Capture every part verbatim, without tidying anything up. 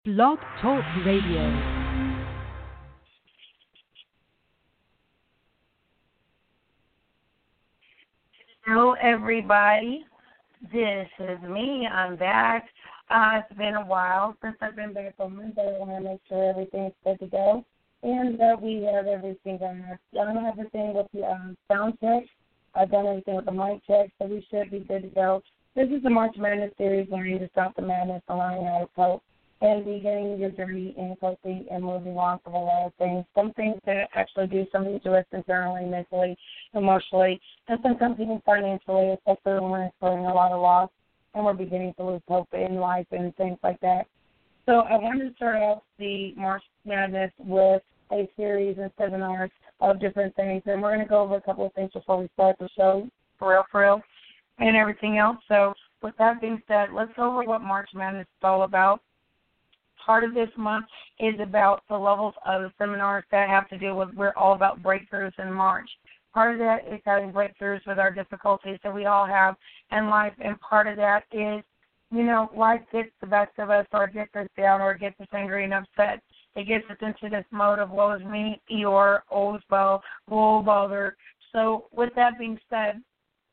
Blog Talk Radio. Hello, everybody. This is me. I'm back. Uh, it's been a while since I've been back on Monday. I want to make sure everything's good to go and that we have everything done. I've done everything with the um, sound check. I've done everything with the mic check, so we should be good to go. This is the March Madness series, learning to stop the madness and learning how to cope and beginning your journey in coping and moving on from a lot of things. Some things that actually do something to us internally, mentally, emotionally, and sometimes even financially, especially when we're experiencing a lot of loss and we're beginning to lose hope in life and things like that. So I wanted to start off the March Madness with a series and seminars of different things, and we're going to go over a couple of things before we start the show, for real, for real, and everything else. So with that being said, let's go over what March Madness is all about. Part of this month is about the levels of the seminars that have to do with, we're all about breakthroughs in March. Part of that is having breakthroughs with our difficulties that we all have in life, and part of that is, you know, life gets the best of us or it gets us down or it gets us angry and upset. It gets us into this mode of woe is me, Eeyore, oh well, woe bother. So with that being said,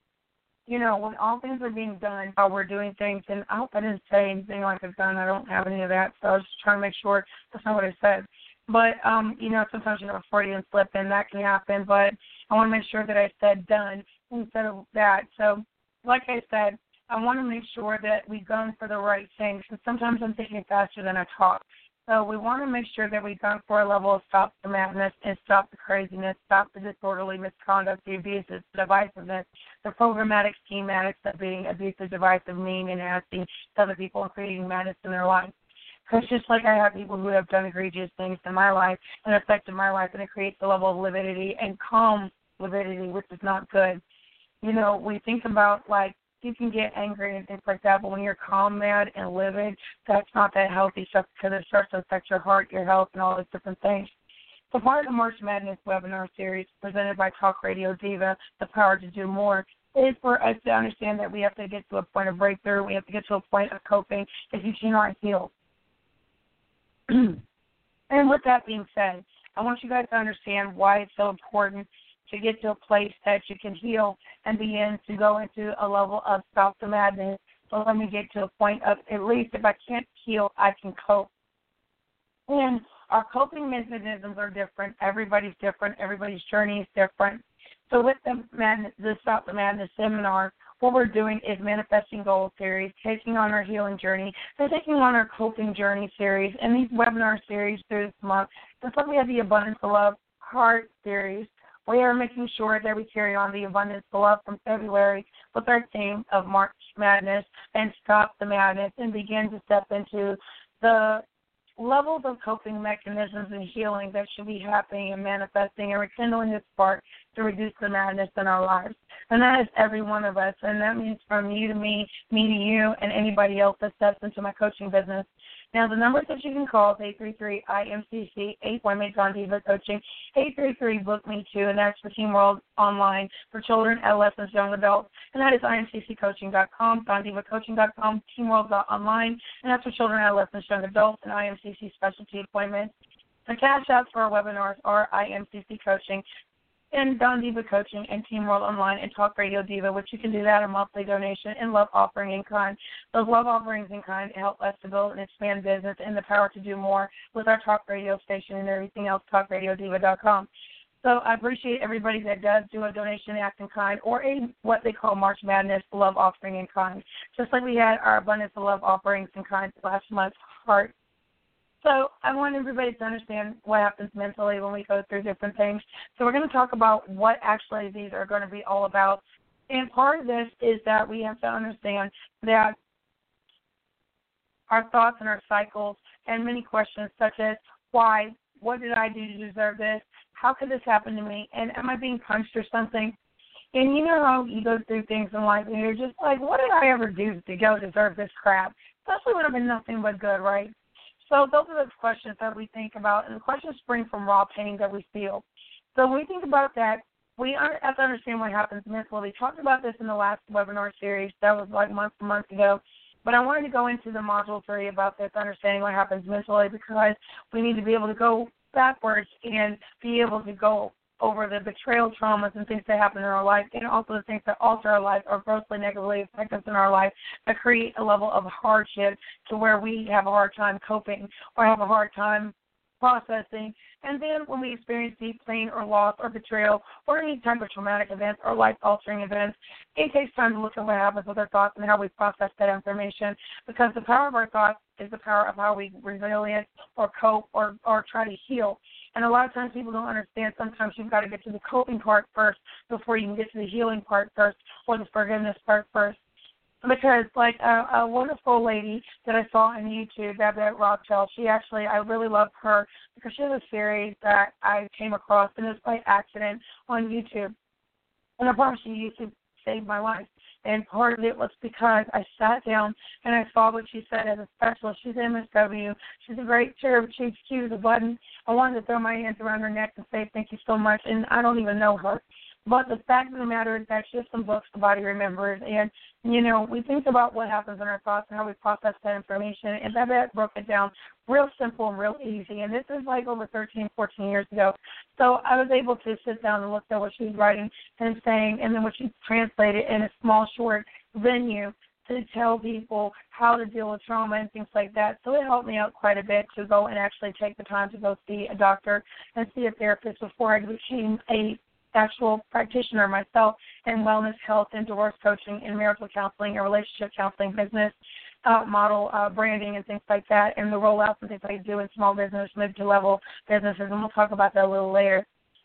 you know, when all things are being done, how we're doing things, and I hope I didn't say anything like a gun. I don't have any of that, so I was just trying to make sure that's not what I said. But, um, you know, sometimes you have a Freudian slip, and that can happen, but I want to make sure that I said done instead of that. So, like I said, I want to make sure that we gun for the right things, and sometimes I'm thinking faster than I talk. So we want to make sure that we gun for a level of stop the madness and stop the craziness, stop the disorderly misconduct, the abuses, the divisiveness, the programmatic schematics of being abusive, divisive, mean, and nasty to other people and creating madness in their lives. Because just like I have people who have done egregious things in my life and affected my life, and it creates a level of lividity and calm lividity, which is not good. You know, we think about, like, you can get angry and things like that, but when you're calm, mad, and livid, that's not that healthy stuff because it starts to affect your heart, your health, and all those different things. So part of the March Madness webinar series presented by Talk Radio Diva, The Power to Do More, is for us to understand that we have to get to a point of breakthrough. We have to get to a point of coping if you cannot heal. And with that being said, I want you guys to understand why it's so important to get to a place that you can heal and begin to go into a level of stop the madness. So let me get to a point of, at least if I can't heal, I can cope. And our coping mechanisms are different. Everybody's different. Everybody's journey is different. So with the, madness, the Stop the Madness seminar, what we're doing is Manifesting Goals series, taking on our healing journey, and taking on our coping journey series, and these webinar series through this month. Just like we have the Abundance of Love Heart series, we are making sure that we carry on the Abundance of Love from February with our theme of March Madness and Stop the Madness and begin to step into the levels of coping mechanisms and healing that should be happening and manifesting and rekindling the spark to reduce the madness in our lives. And that is every one of us. And that means from you to me, me to you, and anybody else that steps into my coaching business. Now, the numbers that you can call is eight three three I M C C, eight Women Don Diva Coaching, eight three three Book Me Too, and that's for Team World Online for children, adolescents, young adults. And that is I M C C coaching dot com, Don Diva Coaching dot com, Team World Online, and that's for children, adolescents, young adults, and I M C C specialty appointments. The cash outs for our webinars are I M C C Coaching and Don Diva Coaching and Team World Online and Talk Radio Diva, which you can do that a monthly donation and love offering in kind. Those love offerings in kind help us to build and expand business and the power to do more with our talk radio station and everything else, talk radio diva dot com. So I appreciate everybody that does do a donation act in kind or a what they call March Madness love offering in kind, just like we had our Abundance of Love offerings in kind last month. Heart. So I want everybody to understand what happens mentally when we go through different things. So we're going to talk about what actually these are going to be all about. And part of this is that we have to understand that our thoughts and our cycles and many questions such as why, what did I do to deserve this, how could this happen to me, and am I being punched or something? And you know how you go through things in life and you're just like, what did I ever do to go deserve this crap? Especially when I've been nothing but good, right? So those are the questions that we think about, and the questions spring from raw pain that we feel. So when we think about that, we have to understand what happens mentally. We talked about this in the last webinar series. That was like months and months ago. But I wanted to go into the module three about this, understanding what happens mentally, because we need to be able to go backwards and be able to go over the betrayal traumas and things that happen in our life, and also the things that alter our life or grossly negatively affect us in our life that create a level of hardship to where we have a hard time coping or have a hard time processing. And then when we experience deep pain or loss or betrayal or any type of traumatic events or life-altering events, it takes time to look at what happens with our thoughts and how we process that information, because the power of our thoughts is the power of how we resilient or cope or, or try to heal. And a lot of times people don't understand sometimes you've got to get to the coping part first before you can get to the healing part first or the forgiveness part first. Because, like, a, a wonderful lady that I saw on YouTube, Babette Rothschild, she actually, I really love her because she has a series that I came across, and it was by accident on YouTube. And I promise you, YouTube saved my life. And part of it was because I sat down and I saw what she said as a specialist. She's M S W. She's a great chair of chief. She was a button. I wanted to throw my hands around her neck and say thank you so much, and I don't even know her. But the fact of the matter is that she has some books the body remembers. And, you know, we think about what happens in our thoughts and how we process that information. And Babette broke it down real simple and real easy. And this is like over thirteen, fourteen years ago. So I was able to sit down and look at what she was writing and saying, and then what she translated in a small, short venue to tell people how to deal with trauma and things like that. So it helped me out quite a bit to go and actually take the time to go see a doctor and see a therapist before I became a actual practitioner myself in wellness, health, and divorce coaching, and marital counseling and relationship counseling, business uh, model uh, branding and things like that, and the rollouts and things I do in small business, mid-to-level businesses, and we'll talk about that a little later.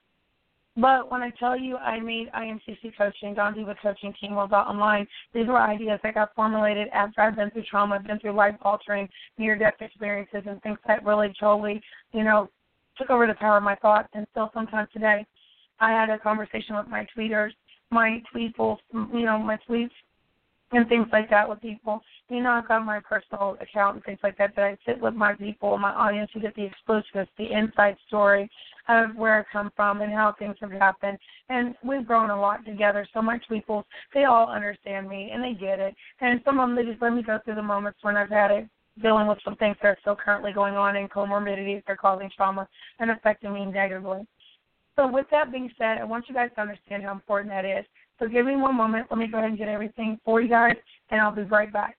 But when I tell you I made I M C C Coaching, Dawn Diva Coaching, Team World Online, these were ideas that got formulated after I've been through trauma, been through life-altering, near-death experiences, and things that really totally, you know, took over the power of my thoughts, and still sometimes today. I had a conversation with my tweeters, my tweetfuls, you know, my tweets and things like that with people. You know, I've got my personal account and things like that that I sit with my people, my audience, who get the exclusives, the inside story of where I come from and how things have happened. And we've grown a lot together. So my tweetfuls, they all understand me and they get it. And some of them, they just let me go through the moments when I've had it, dealing with some things that are still currently going on and comorbidities that are causing trauma and affecting me negatively. So with that being said, I want you guys to understand how important that is. So give me one moment. Let me go ahead and get everything for you guys, and I'll be right back.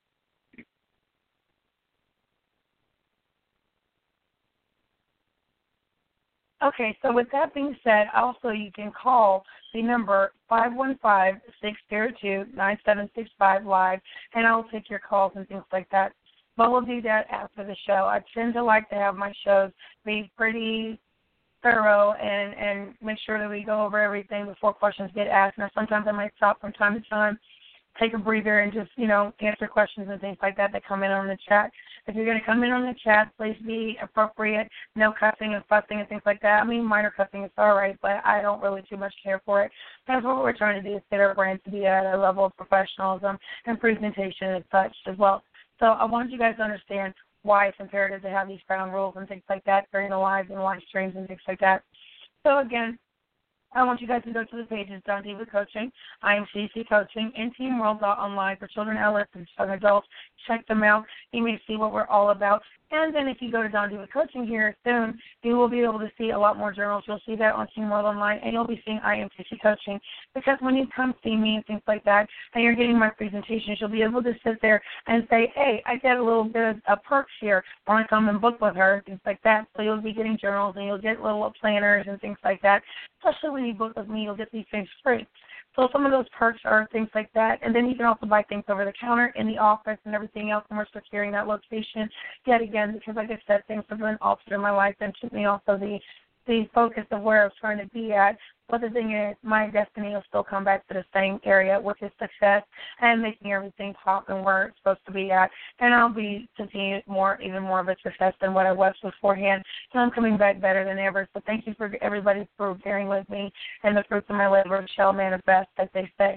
Okay, so with that being said, also you can call the number five one five, six zero two, nine seven six five live, and I'll take your calls and things like that. But we'll do that after the show. I tend to like to have my shows be pretty thorough and, and make sure that we go over everything before questions get asked. Now, sometimes I might stop from time to time, take a breather, and just, you know, answer questions and things like that that come in on the chat. If you're going to come in on the chat, please be appropriate, no cussing and fussing and things like that. I mean, minor cussing is all right, but I don't really too much care for it. That's what we're trying to do, is get our brand to be at a level of professionalism and presentation and such as well. So I want you guys to understand why it's imperative to have these ground rules and things like that during the lives and live streams and things like that. So again, I want you guys to go to the pages, Dawn Diva Coaching, I M C C Coaching, and Team World Online for children, adolescents, and adults. Check them out. You may see what we're all about. And then if you go to Dawn Diva Coaching here soon, you will be able to see a lot more journals. You'll see that on Team World Online, and you'll be seeing I M C C Coaching. Because when you come see me and things like that, and you're getting my presentations, you'll be able to sit there and say, hey, I get a little bit of a perks here when I come and book with her, things like that. So you'll be getting journals, and you'll get little planners and things like that. Especially when you book with me, you'll get these things free. So some of those perks are things like that. And then you can also buy things over the counter in the office and everything else, and we're securing that location yet again because, like I said, things have been altered in my life, and took me also the the focus of where I was trying to be at. But the thing is, my destiny will still come back to the same area, which is success and making everything pop and where it's supposed to be at. And I'll be continuing more, even more of a success than what I was beforehand. And I'm coming back better than ever. So thank you for everybody for bearing with me, and the fruits of my labor shall manifest, as they say.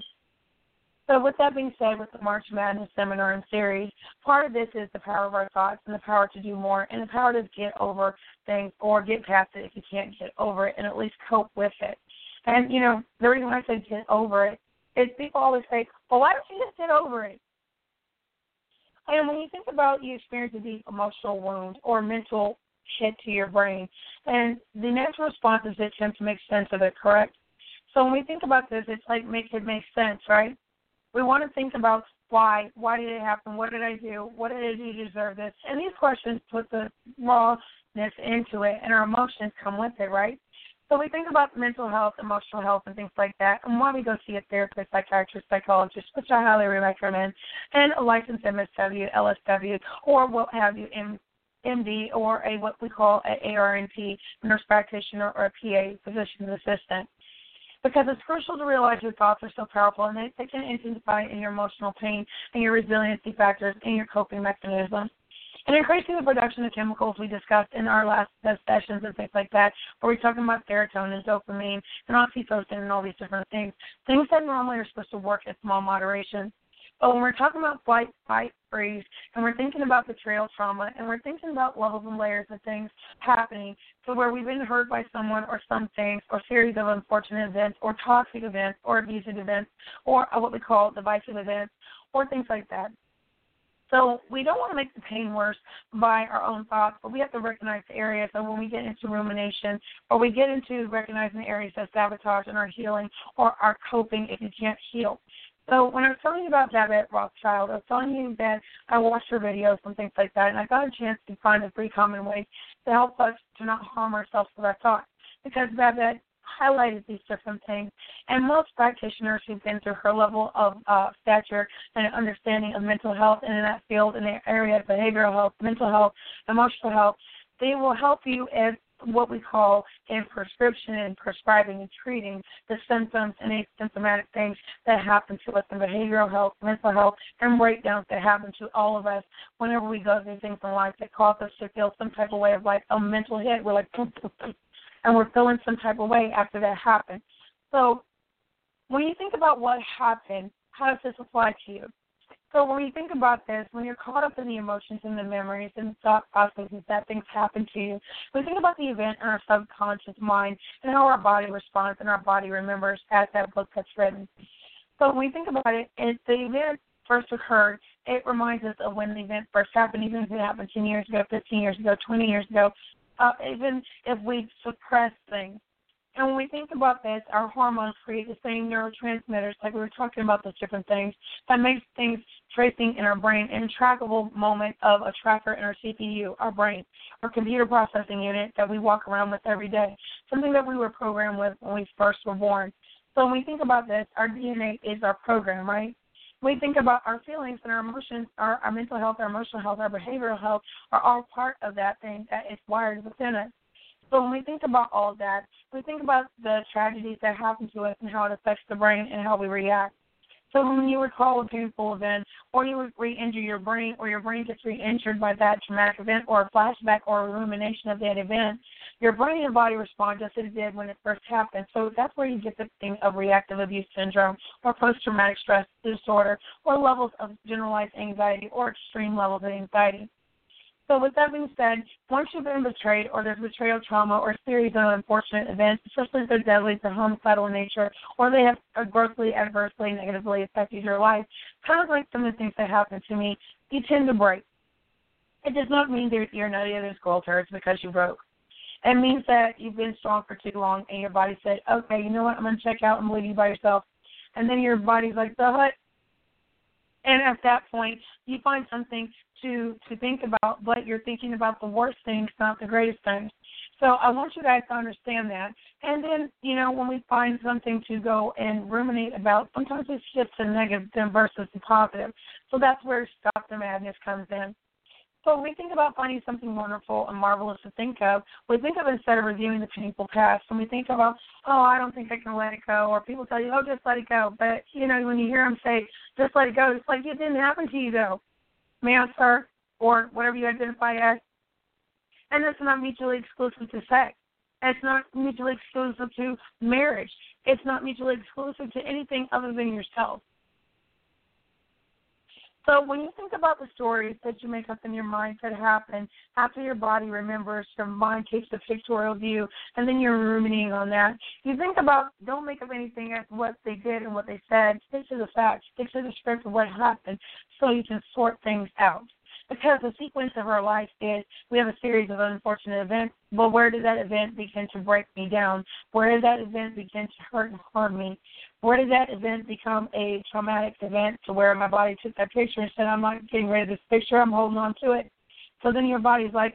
So with that being said, with the March Madness Seminar and Series, part of this is the power of our thoughts and the power to do more and the power to get over things or get past it if you can't get over it, and at least cope with it. And, you know, the reason I say get over it is people always say, well, why don't you just get over it? And when you think about you experience a deep emotional wound or mental hit to your brain, and the natural response is to attempt to make sense of it, correct? So when we think about this, it's like make it make sense, right? We want to think about why, why did it happen, what did I do, what did I do to deserve this? And these questions put the rawness into it, and our emotions come with it, right? So we think about mental health, emotional health, and things like that, and why we go see a therapist, psychiatrist, psychologist, which I highly recommend, and a licensed M S W, L S W, or what have you, M D, or a what we call an A R N P, nurse practitioner, or a P A, physician's assistant. Because it's crucial to realize your thoughts are so powerful, and they, they can intensify in your emotional pain and your resiliency factors and your coping mechanisms. And increasing the production of chemicals we discussed in our last sessions and things like that, where we're talking about serotonin, dopamine, and oxytocin and all these different things, things that normally are supposed to work in small moderation. But when we're talking about flight, fight, freeze, and we're thinking about betrayal trauma, and we're thinking about levels and layers of things happening, so where we've been hurt by someone or some things, or series of unfortunate events, or toxic events, or abusive events, or what we call divisive events, or things like that. So we don't want to make the pain worse by our own thoughts, but we have to recognize the areas. So when we get into rumination, or we get into recognizing the areas that sabotage in our healing or our coping if you can't heal. So when I was telling you about Babette Rothschild, I was telling you that I watched her videos and things like that, and I got a chance to find a pretty common way to help us to not harm ourselves with our thoughts. Because Babette highlighted these different things, and most practitioners who've been through her level of uh, stature and understanding of mental health and in that field, in the area of behavioral health, mental health, emotional health, they will help you as what we call in prescription and prescribing and treating the symptoms and the symptomatic things that happen to us in behavioral health, mental health, and breakdowns that happen to all of us whenever we go through things in life that cause us to feel some type of way of like a mental hit. We're like, boom, boom, boom, and we're feeling some type of way after that happened. So when you think about what happened, how does this apply to you? So when you think about this, when you're caught up in the emotions and the memories and the thought processes that things happen to you, we think about the event in our subconscious mind and how our body responds and our body remembers as that book gets written. So when we think about it, if the event first occurred, it reminds us of when the event first happened, even if it happened ten years ago, fifteen years ago, twenty years ago, uh, even if we suppress things. And when we think about this, our hormones create the same neurotransmitters, like we were talking about those different things, that makes things tracing in our brain, an trackable moment of a tracker in our C P U, our brain, our computer processing unit that we walk around with every day, something that we were programmed with when we first were born. So when we think about this, our D N A is our program, right? We think about our feelings and our emotions, our, our mental health, our emotional health, our behavioral health are all part of that thing that is wired within us. So when we think about all of that, we think about the tragedies that happen to us and how it affects the brain and how we react. So when you recall a painful event, or you re-injure your brain, or your brain gets re-injured by that traumatic event, or a flashback or a rumination of that event, your brain and body respond just as it did when it first happened. So that's where you get the thing of reactive abuse syndrome, or post-traumatic stress disorder, or levels of generalized anxiety, or extreme levels of anxiety. So with that being said, once you've been betrayed or there's betrayal trauma or a series of unfortunate events, especially if they're deadly, they're homicidal in nature, or they have grossly, adversely, negatively affected your life, kind of like some of the things that happened to me, you tend to break. It does not mean that you're not either skull turds because you broke. It means that you've been strong for too long and your body said, okay, you know what, I'm going to check out and leave you by yourself. And then your body's like, the hut. And at that point, you find something to, to think about, but you're thinking about the worst things, not the greatest things. So I want you guys to understand that. And then, you know, when we find something to go and ruminate about, sometimes it shifts to negative versus the positive. So that's where Stop the Madness comes in. So when we think about finding something wonderful and marvelous to think of, we think of it instead of reviewing the painful past. When we think about, oh, I don't think I can let it go, or people tell you, oh, just let it go. But, you know, when you hear them say, just let it go, it's like it didn't happen to you, though, ma'am, sir, or whatever you identify as. And it's not mutually exclusive to sex. It's not mutually exclusive to marriage. It's not mutually exclusive to anything other than yourself. So when you think about the stories that you make up in your mind that happen after your body remembers, your mind takes the pictorial view, and then you're ruminating on that, you think about, don't make up anything as what they did and what they said. Stick to the facts. Stick to the script of what happened so you can sort things out. Because the sequence of our life is we have a series of unfortunate events, but where did that event begin to break me down? Where did that event begin to hurt and harm me? Where did that event become a traumatic event to where my body took that picture and said, I'm not getting rid of this picture, I'm holding on to it? So then your body's like,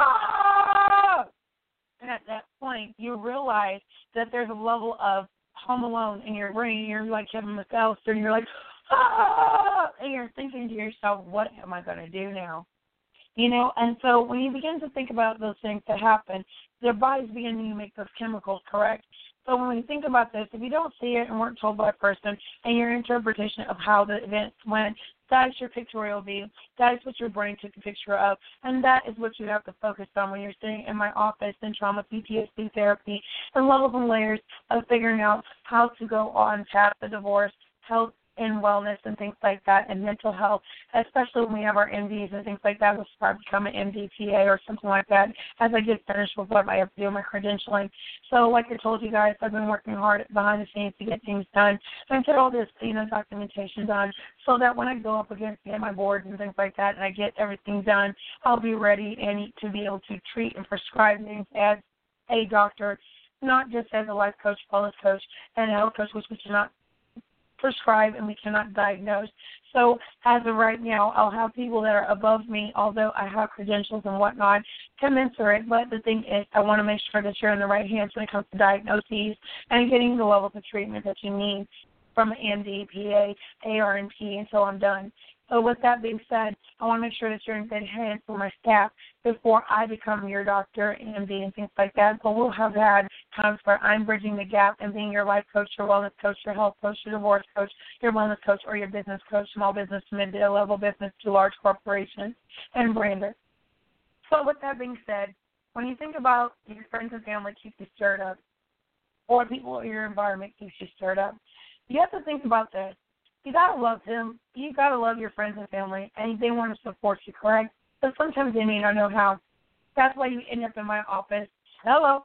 ah! And at that point, you realize that there's a level of Home Alone in your brain. You're like Kevin McAllister, and you're like, ah! And you're thinking to yourself, what am I going to do now? You know, and so when you begin to think about those things that happen, their body's beginning to make those chemicals, correct? So when we think about this, if you don't see it and weren't told by a person and your interpretation of how the event went, that is your pictorial view. That is what your brain took a picture of, and that is what you have to focus on when you're sitting in my office in trauma P T S D therapy and levels and layers of figuring out how to go on past the divorce, health, and wellness and things like that, and mental health, especially when we have our M Ds and things like that. We'll probably become an M D P A or something like that as I get finished with what I have to do, my credentialing. So like I told you guys, I've been working hard behind the scenes to get things done and get all this, you know, documentation done so that when I go up against get my boards and things like that and I get everything done, I'll be ready and to be able to treat and prescribe things as a doctor, not just as a life coach, wellness coach, and a health coach, which we cannot prescribe and we cannot diagnose. So as of right now, I'll have people that are above me, although I have credentials and whatnot, commensurate. But the thing is, I want to make sure that you're in the right hands when it comes to diagnoses and getting the levels of treatment that you need from an M D, P A, A R N P until I'm done. So with that being said, I want to make sure that you're in good hands with my staff before I become your doctor, M D, and things like that. But we'll have had times where I'm bridging the gap and being your life coach, your wellness coach, your health coach, your divorce coach, your wellness coach, or your business coach, small business, mid-level business to large corporations, and brander. So with that being said, when you think about your friends and family keep you stirred up, or people in your environment keeps you stirred up, you have to think about this. You gotta love them. You gotta love your friends and family, and they want to support you, correct? But sometimes they may not know how. That's why you end up in my office. Hello,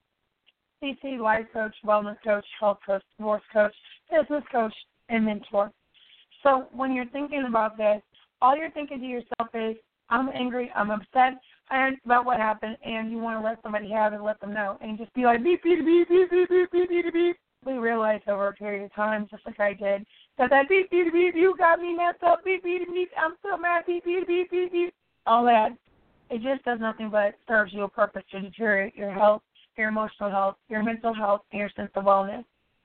C C, life coach, wellness coach, health coach, divorce coach, business coach, and mentor. So when you're thinking about this, all you're thinking to yourself is, I'm angry, I'm upset, and about what happened, and you want to let somebody have it, let them know, and just be like beep beep beep beep beep beep beep beep beep. We realized over a period of time, just like I did, that that beep, beep, beep, you got me messed up, beep, beep, beep, I'm so mad, beep, beep, beep, beep, beep, all that. It just does nothing but serves you a purpose to deteriorate your health, your emotional health, your mental health, and your sense of wellness.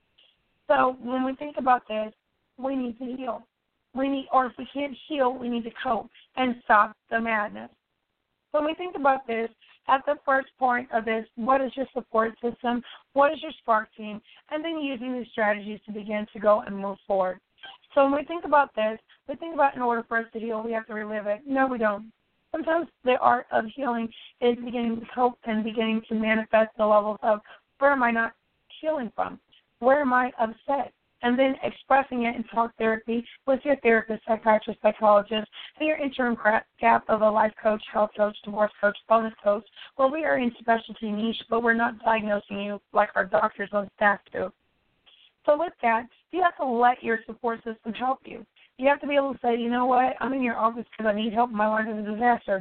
So when we think about this, we need to heal. We need, or if we can't heal, we need to cope and stop the madness. When we think about this, at the first point of this, what is your support system? What is your spark team? And then using these strategies to begin to go and move forward. So when we think about this, we think about in order for us to heal, we have to relive it. No, we don't. Sometimes the art of healing is beginning to cope and beginning to manifest the levels of where am I not healing from? Where am I upset? And then expressing it in talk therapy with your therapist, psychiatrist, psychologist, and your interim gap of a life coach, health coach, divorce coach, wellness coach. Well, we are in specialty niche, but we're not diagnosing you like our doctors on staff do. So with that, you have to let your support system help you. You have to be able to say, you know what, I'm in your office because I need help. My life is a disaster.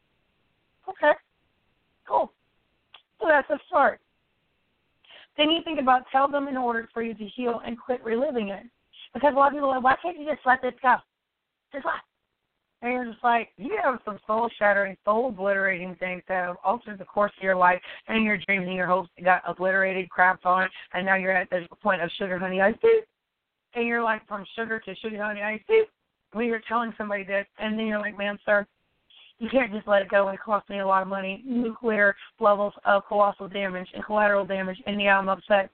Okay, cool. So that's a start. Then you think about tell them in order for you to heal and quit reliving it. Because a lot of people are like, why can't you just let this go? Just what? And you're just like, you have some soul-shattering, soul-obliterating things that have altered the course of your life and your dreams and your hopes got obliterated, crapped on, and now you're at the point of sugar, honey, iced tea. And you're like, from sugar to sugar, honey, iced tea. When you're telling somebody this, and then you're like, man, sir, you can't just let it go. It cost me a lot of money, nuclear levels of colossal damage and collateral damage, and yeah, I'm upset.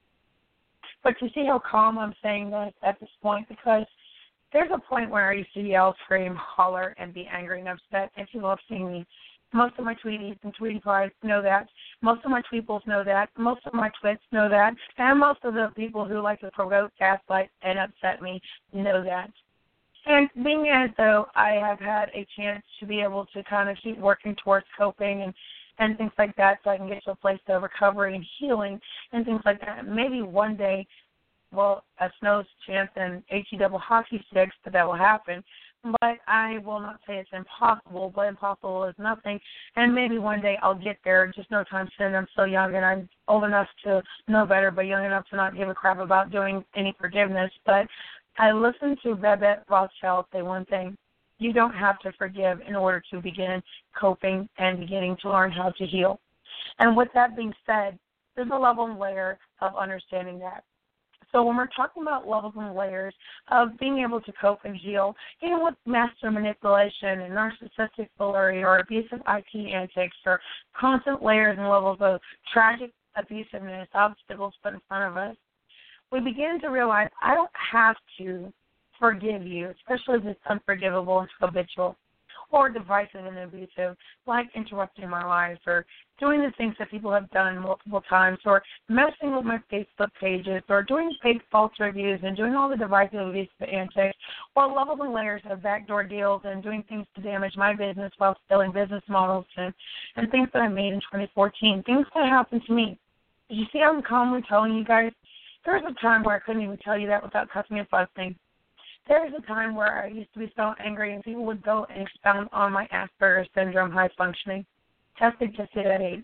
But you see how calm I'm saying this at this point, because there's a point where I used to yell, scream, holler, and be angry and upset, and people have seen me. Most of my tweeties and tweetie pies know that. Most of my tweeples know that. Most of my twits know that. And most of the people who like to provoke, gaslight, and upset me know that. And being as though I have had a chance to be able to kind of keep working towards coping and, and things like that so I can get to a place of recovery and healing and things like that, maybe one day, well, a snow's chance and H E double hockey sticks that that will happen. But I will not say it's impossible, but impossible is nothing. And maybe one day I'll get there, just no time soon. I'm so young and I'm old enough to know better, but young enough to not give a crap about doing any forgiveness. But I listened to Babette Rothschild say one thing. You don't have to forgive in order to begin coping and beginning to learn how to heal. And with that being said, there's a level and layer of understanding that. So when we're talking about levels and layers of being able to cope and heal, even with master manipulation and narcissistic foolery or abusive I T antics or constant layers and levels of tragic abusiveness, obstacles put in front of us, we begin to realize I don't have to forgive you, especially if it's unforgivable and habitual or divisive and abusive, like interrupting my life or doing the things that people have done multiple times or messing with my Facebook pages or doing fake false reviews and doing all the divisive abusive antics or levels and layers of backdoor deals and doing things to damage my business while stealing business models and, and things that I made in twenty fourteen, things that happened to me. You see, I'm calmly telling you guys, there was a time where I couldn't even tell you that without cussing and fussing. There was a time where I used to be so angry and people would go and expound on my Asperger's syndrome high functioning, tested just at age.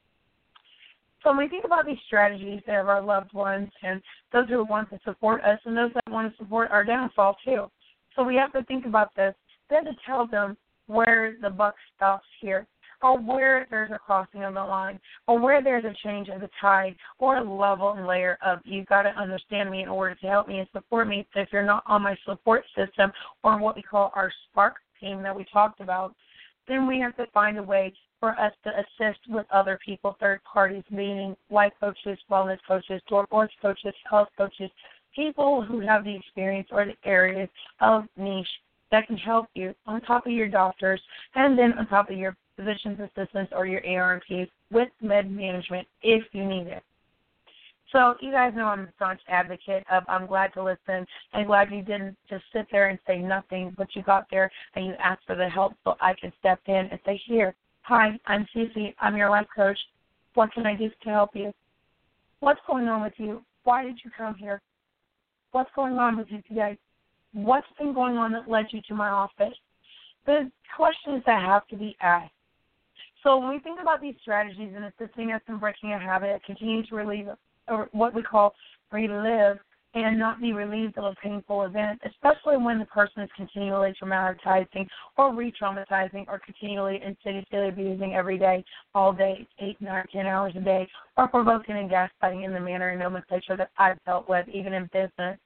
So when we think about these strategies of our loved ones and those who want to support us and those that want to support our downfall too. So we have to think about this. We have to tell them where the buck stops here, or where there's a crossing of the line, or where there's a change of the tide, or a level and layer of you've got to understand me in order to help me and support me. So if you're not on my support system or what we call our spark team that we talked about, then we have to find a way for us to assist with other people, third parties, meaning life coaches, wellness coaches, sports coaches, health coaches, people who have the experience or the areas of niche that can help you on top of your doctors and then on top of your physician's assistants or your A R N Ps with med management if you need it. So you guys know I'm a staunch advocate of I'm glad to listen and glad you didn't just sit there and say nothing, but you got there and you asked for the help so I can step in and say, here, hi, I'm Cece. I'm your life coach. What can I do to help you? What's going on with you? Why did you come here? What's going on with you today? What's been going on that led you to my office? The questions that have to be asked. So when we think about these strategies and assisting us in breaking a habit, continue to relieve, or what we call relive, and not be relieved of a painful event, especially when the person is continually traumatizing or re-traumatizing or continually insidiously abusing every day, all day, eight, nine, ten hours a day, or provoking and gaslighting in the manner and nomenclature that I've dealt with, even in business.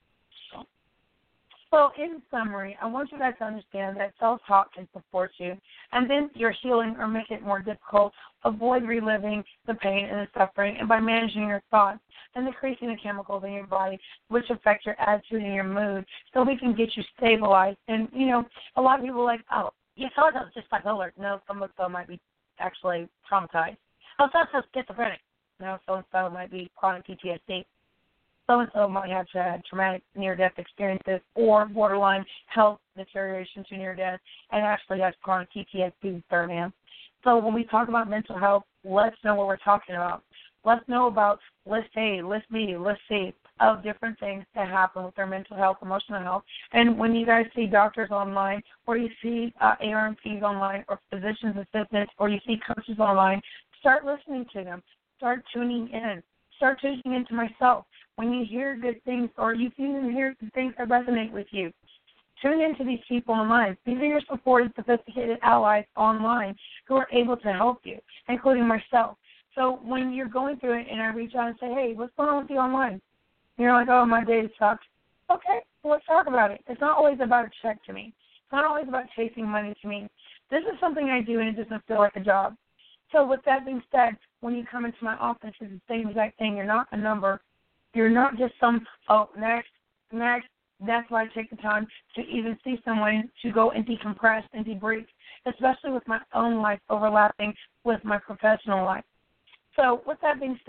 So in summary, I want you guys to understand that self-talk can support you, and then your healing or make it more difficult. Avoid reliving the pain and the suffering, and by managing your thoughts and decreasing the chemicals in your body, which affect your attitude and your mood, so we can get you stabilized. And, you know, a lot of people are like, oh, you thought that was just bipolar. No, so-and-so might be actually traumatized. Oh, so-and-so schizophrenic. No, so-and-so might be chronic P T S D. So-and-so might have had traumatic near-death experiences or borderline health deterioration to near-death and actually has chronic P T S D third hand. So when we talk about mental health, let's know what we're talking about. Let's know about list A, list B, list C of different things that happen with their mental health, emotional health. And when you guys see doctors online or you see uh, A R N Ps online or physician's assistants or you see coaches online, start listening to them. Start tuning in. Start tuning into myself. When you hear good things or you even hear things that resonate with you, tune into these people online. These are your supported, sophisticated allies online who are able to help you, including myself. So when you're going through it and I reach out and say, hey, what's going on with you online? You're like, oh, my day sucks. Okay, well, let's talk about it. It's not always about a check to me. It's not always about chasing money to me. This is something I do and it doesn't feel like a job. So with that being said, when you come into my office, it's the same exact thing. You're not a number. You're not just some, oh, next, next. That's why I take the time to even see someone to go and decompress and debrief, especially with my own life overlapping with my professional life. So with that being said,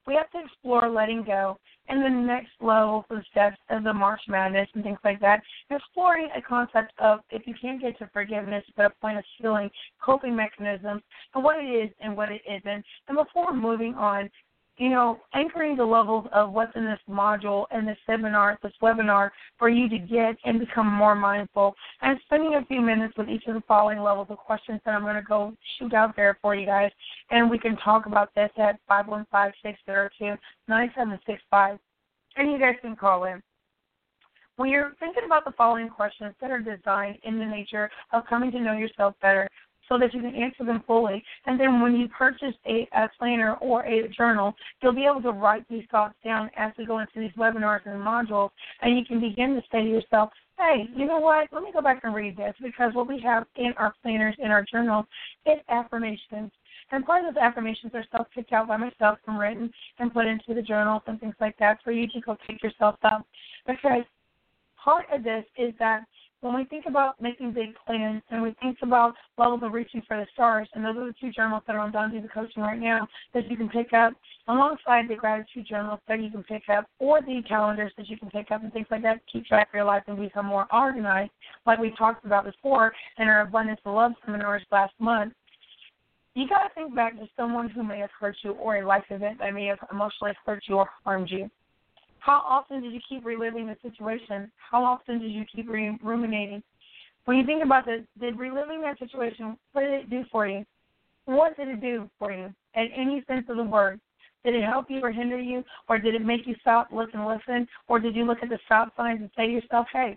we have to explore letting go and the next levels of steps of the March Madness and things like that, exploring a concept of if you can't get to forgiveness, but a point of healing, coping mechanisms, and what it is and what it isn't. And before moving on, you know, anchoring the levels of what's in this module and this seminar, this webinar, for you to get and become more mindful. And spending a few minutes with each of the following levels of questions that I'm going to go shoot out there for you guys. And we can talk about this at five one five, six zero two, nine seven six five. And you guys can call in. When you're thinking about the following questions that are designed in the nature of coming to know yourself better, so that you can answer them fully. And then when you purchase a, a planner or a journal, you'll be able to write these thoughts down as we go into these webinars and modules, and you can begin to say to yourself, hey, you know what, let me go back and read this, because what we have in our planners, in our journals, is affirmations. And part of those affirmations are self-picked out by myself and written and put into the journals and things like that for you to go pick yourself up. Because part of this is that when we think about making big plans and we think about levels of reaching for the stars, and those are the two journals that are on Don the Coaching right now that you can pick up alongside the gratitude journals that you can pick up, or the calendars that you can pick up and things like that to keep track of your life and become more organized, like we talked about before in our Abundance of Love seminars last month. You got to think back to someone who may have hurt you, or a life event that may have emotionally hurt you or harmed you. How often did you keep reliving the situation? How often did you keep ruminating? When you think about this, did reliving that situation, what did it do for you? What did it do for you in any sense of the word? Did it help you or hinder you? Or did it make you stop, look, and listen? Or did you look at the stop signs and say to yourself, hey,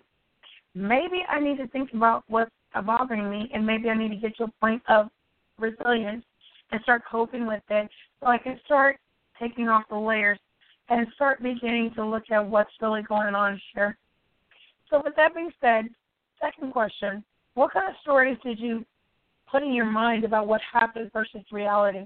maybe I need to think about what's bothering me, and maybe I need to get to a point of resilience and start coping with it so I can start taking off the layers and start beginning to look at what's really going on here. So with that being said, second question, what kind of stories did you put in your mind about what happened versus reality?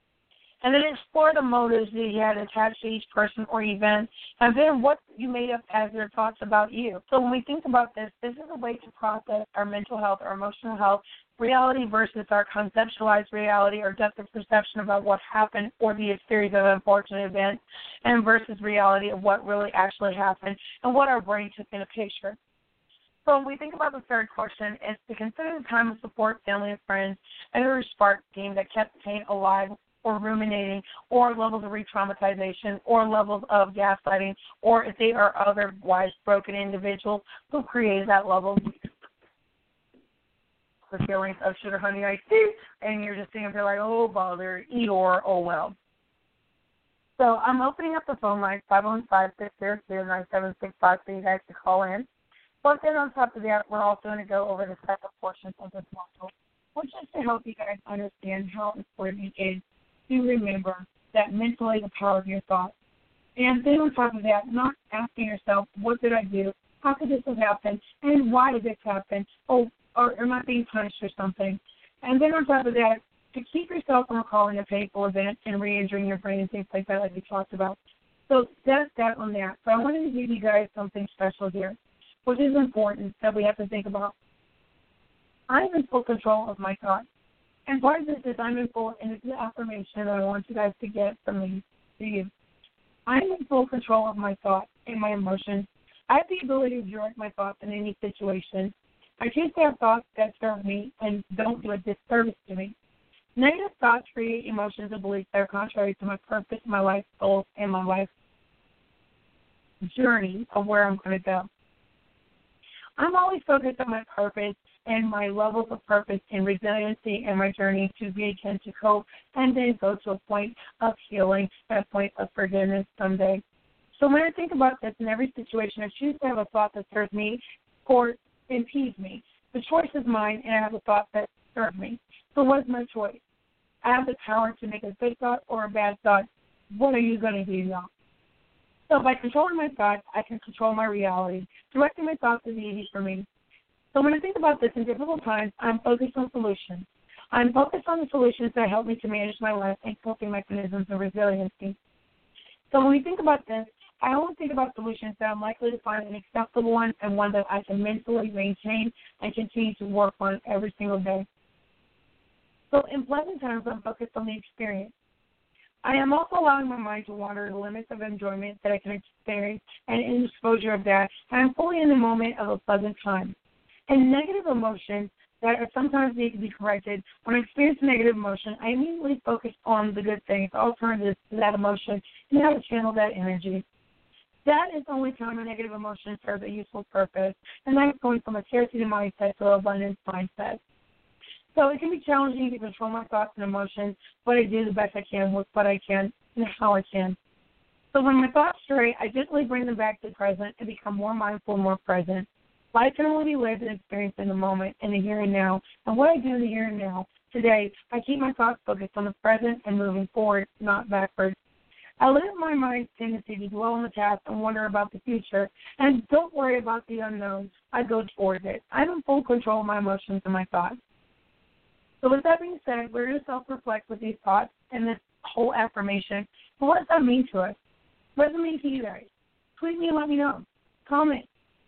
And then explore the motives that you had attached to each person or event, and then what you made up as their thoughts about you. So when we think about this, this is a way to process our mental health, our emotional health, reality versus our conceptualized reality or depth of perception about what happened or the series of unfortunate events, and versus reality of what really actually happened and what our brain took in a picture. So when we think about the third question, is to consider the time of support, family and friends, and a spark team that kept the pain alive, or ruminating, or levels of re-traumatization, or levels of gaslighting, or if they are otherwise broken individuals who created that level the feelings of sugar, honey, iced tea, and you're just sitting there like, oh, bother, Eeyore, oh, well. So I'm opening up the phone line, five one five, six zero two, nine seven six five, for you guys to call in. But then on top of that, we're also going to go over the second portion of this module, which is to help you guys understand how important it is to remember that mentally the power of your thoughts. And then on top of that, not asking yourself, what did I do? How could this have happened? And why did this happen? Oh, or am I being punished or something? And then on top of that, to keep yourself from recalling a painful event and re-injuring your brain and things like that, like we talked about. So that's that on that. So I wanted to give you guys something special here, which is important that we have to think about. I'm in full control of my thoughts. And part of this is I'm in full, and it's the affirmation that I want you guys to get from me to you. I'm in full control of my thoughts and my emotions. I have the ability to direct my thoughts in any situation. I choose to have thoughts that serve me and don't do a disservice to me. Negative thoughts create emotions and beliefs that are contrary to my purpose, my life goals, and my life journey of where I'm going to go. I'm always focused on my purpose and my levels of purpose and resiliency and my journey to begin to cope and then go to a point of healing, a point of forgiveness someday. So when I think about this in every situation, I choose to have a thought that serves me or impedes me. The choice is mine, and I have a thought that serves me. So what is my choice? I have the power to make a good thought or a bad thought. What are you going to do now? So by controlling my thoughts, I can control my reality. Directing my thoughts is easy for me. So when I think about this in difficult times, I'm focused on solutions. I'm focused on the solutions that help me to manage my life and coping mechanisms and resiliency. So when we think about this, I only think about solutions that I'm likely to find an acceptable one and one that I can mentally maintain and continue to work on every single day. So in pleasant times, I'm focused on the experience. I am also allowing my mind to wander the limits of enjoyment that I can experience and in exposure of that. I am fully in the moment of a pleasant time. And negative emotions that are sometimes need to be corrected. When I experience negative emotion, I immediately focus on the good things, alternatives to that emotion, and how to channel that energy. That is the only time a negative emotion serves a useful purpose, and that's going from a scarcity mindset to an abundance mindset. So it can be challenging to control my thoughts and emotions, but I do the best I can with what I can and how I can. So when my thoughts stray, I gently bring them back to the present and become more mindful, more present. Life can only be lived and experienced in the moment, in the here and now. And what I do in the here and now, today, I keep my thoughts focused on the present and moving forward, not backwards. I limit my mind's tendency to dwell on the past and wonder about the future, and don't worry about the unknown. I go towards it. I'm in full control of my emotions and my thoughts. So with that being said, we're going to self-reflect with these thoughts and this whole affirmation. And what does that mean to us? What does it mean to you guys? Tweet me and let me know. Comment.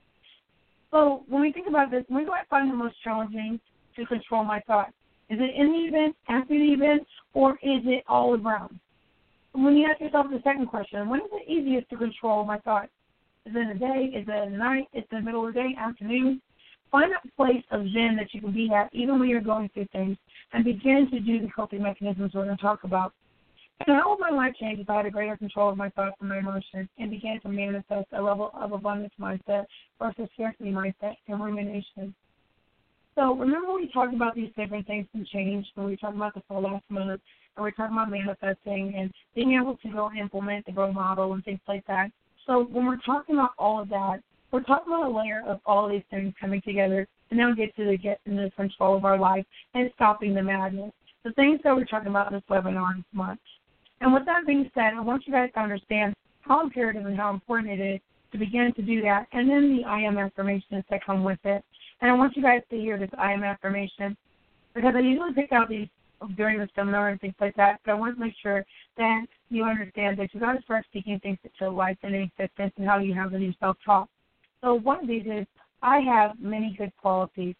So when we think about this, when do I find the most challenging to control my thoughts? Is it in the event, after the event, or is it all around? When you ask yourself the second question, when is it easiest to control my thoughts? Is it in the day? Is it in the night? Is it in the middle of the day, afternoon? Find a place of zen that you can be at even when you're going through things and begin to do the coping mechanisms we're going to talk about. And how would my life change if I had a greater control of my thoughts and my emotions and began to manifest a level of abundance mindset versus scarcity mindset and rumination? So remember we talked about these different things can change when we talked about this for last month, and we talked about manifesting and being able to go implement the growth model and things like that. So when we're talking about all of that, we're talking about a layer of all of these things coming together to now get to the get in the control of our life and stopping the madness. The things that we're talking about in this webinar this month. And with that being said, I want you guys to understand how imperative and how important it is to begin to do that, and then the I am affirmations that come with it. And I want you guys to hear this I am affirmation because I usually pick out these during the seminar and things like that, but I want to make sure that you understand that you got to start speaking things into life and existence and how you have a new self-talk. So one of these is, I have many good qualities.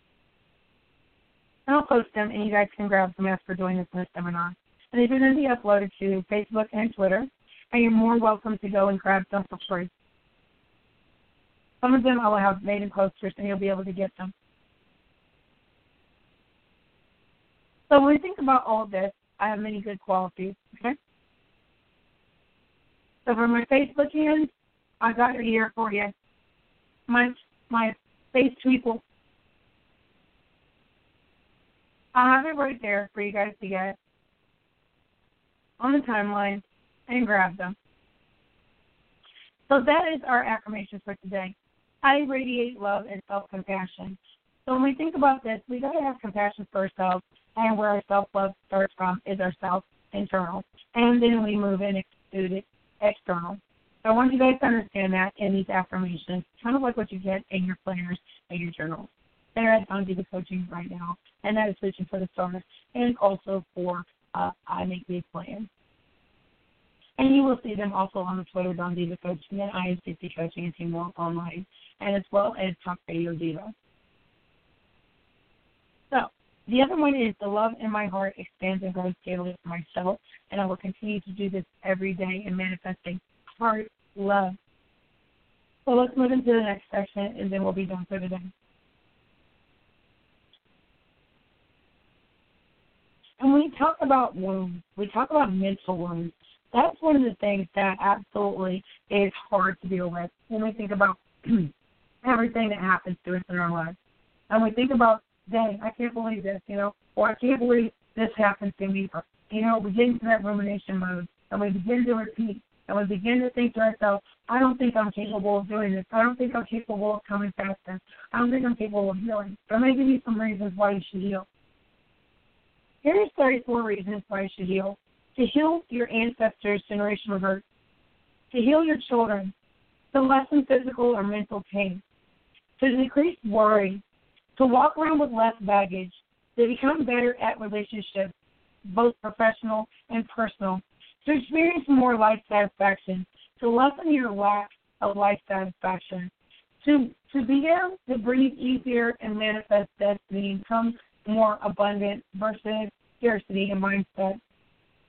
And I'll post them, and you guys can grab them after doing this in the seminar. And these are going to be uploaded to Facebook and Twitter, and you're more welcome to go and grab them for free. Some of them I will have made in posters, and you'll be able to get them. So when we think about all of this, I have many good qualities, okay? So for my Facebook hands, I got it here for you. My my face people. I have it right there for you guys to get on the timeline and grab them. So that is our affirmations for today. I radiate love and self-compassion. So when we think about this, we got to have compassion for ourselves, and where our self-love starts from is our self-internal. And then we move in extrude it external. So I want you guys to understand that in these affirmations, kind of like what you get in your planners and your journals. They're at Dawn Diva Coaching right now, and that is Vision for the Stars, and also for uh, I Make Big Plans. And you will see them also on the Twitter, Dawn Diva Coaching, and I M C C Coaching and Teamwork Online, and as well as Talk Radio Diva. So the other one is the love in my heart expands and grows daily for myself, and I will continue to do this every day in manifesting heart love. So let's move into the next section, and then we'll be done for today. And when we talk about wounds, we talk about mental wounds. That's one of the things that absolutely is hard to deal with when we think about everything that happens to us in our lives. And we think about, dang, I can't believe this, you know, or I can't believe this happened to me. You know, we get into that rumination mode, and we begin to repeat, and we begin to think to ourselves, I don't think I'm capable of doing this. I don't think I'm capable of coming faster. I don't think I'm capable of healing. But I'm going to give you some reasons why you should heal. Here's thirty-four reasons why you should heal. To heal your ancestors' generational hurt. To heal your children. To lessen physical or mental pain. To decrease worry. To walk around with less baggage. To become better at relationships, both professional and personal. To experience more life satisfaction. To lessen your lack of life satisfaction. To, to begin to breathe easier and manifest destiny and become more abundant versus scarcity and mindset.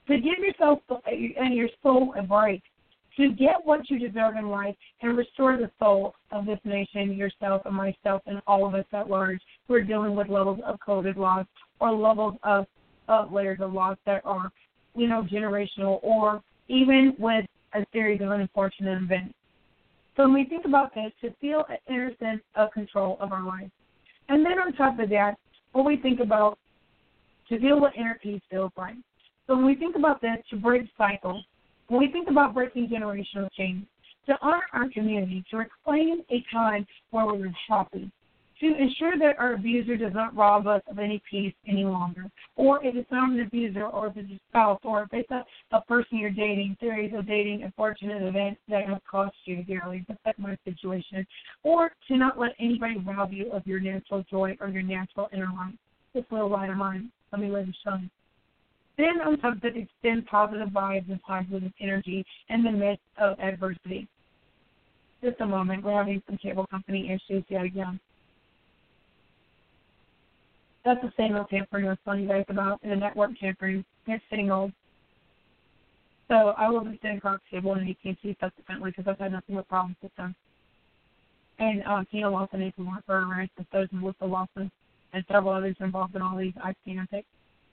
to give yourself and your soul a break, to get what you deserve in life and restore the soul of this nation, yourself and myself and all of us at large who are dealing with levels of COVID loss or levels of, of layers of loss that are, you know, generational or even with a series of unfortunate events. So when we think about this, to feel an inner sense of control of our life. And then on top of that, when we think about to feel what inner peace feels like. So when we think about this, to break cycles, when we think about breaking generational chains, to honor our community, to reclaim a time where we were happy, to ensure that our abuser does not rob us of any peace any longer, or if it's not an abuser, or if it's a spouse, or if it's a, a person you're dating, series of dating unfortunate events that have cost you dearly, just like my situation, or to not let anybody rob you of your natural joy or your natural inner light. This little light of mine, let me let it shine. Then on top of it, extend positive vibes and positive energy in the midst of adversity. Just a moment, we're having some cable company issues yet again. That's the same old tampering I was telling you guys about in the network tampering. It's sitting old. So I will be sending Cox Cable and A T and T subsequently because I've had nothing but problems with them. And um, Tina Lawson needs to warrant for arrest, and so does Melissa Lawson and several others involved in all these I T antics.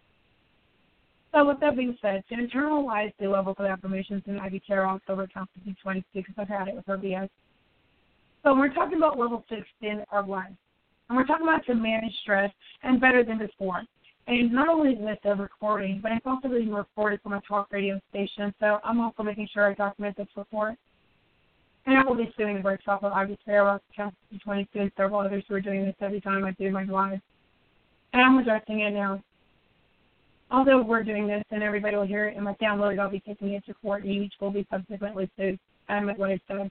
So with that being said, to internalize the levels of affirmations in Ivy Carroll October twenty twenty-two, because I've had it with her B S. So we're talking about levels to extend our life. And we're talking about to manage stress and better than before. And not only is this a recording, but it's also being recorded from a talk radio station. So I'm also making sure I document this report. And I will be doing breaks off of Ivy Carroll twenty twenty-two and several others who are doing this every time I do my live. And I'm addressing it now. Although we're doing this and everybody will hear it in my download, I'll be taking it to court and each will be subsequently sued. I meant what I said.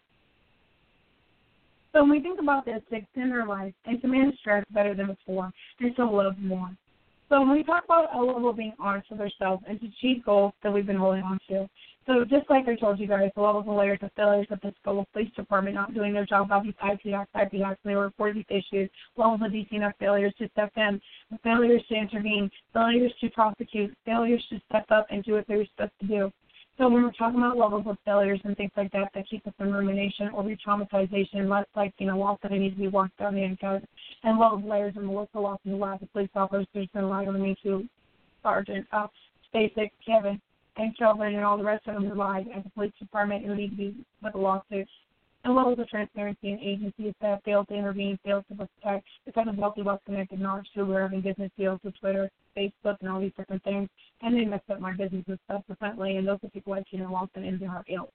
So when we think about this, to extend our life and to manage stress better than before and to love more. So when we talk about a level of being honest with ourselves and to achieve goals that we've been holding on to. So just like I told you guys, the levels and layers of failures of the School Police Department not doing their job about these I P acts, I P acts, and they were reporting these issues, levels of D C N F failures to step in, failures to intervene, failures to prosecute, failures to step up and do what they were supposed to do. So when we're talking about levels of failures and things like that that keep us in rumination or re-traumatization, less like, you know, loss that needs to be walked down the handcuffs, and levels of layers and Melissa Lawson, the last police officers and lied on me to Sergeant uh, Spacek, Kevin, and Kelvin, and all the rest of them who lied at the police department and need to be with a lawsuit. And levels of transparency and agencies that failed to intervene, failed to protect the kind of wealthy, well-connected narcs who were having business deals with Twitter, Facebook, and all these different things, and they messed up my business subsequently, and those are people like Tina Lawson and their ill.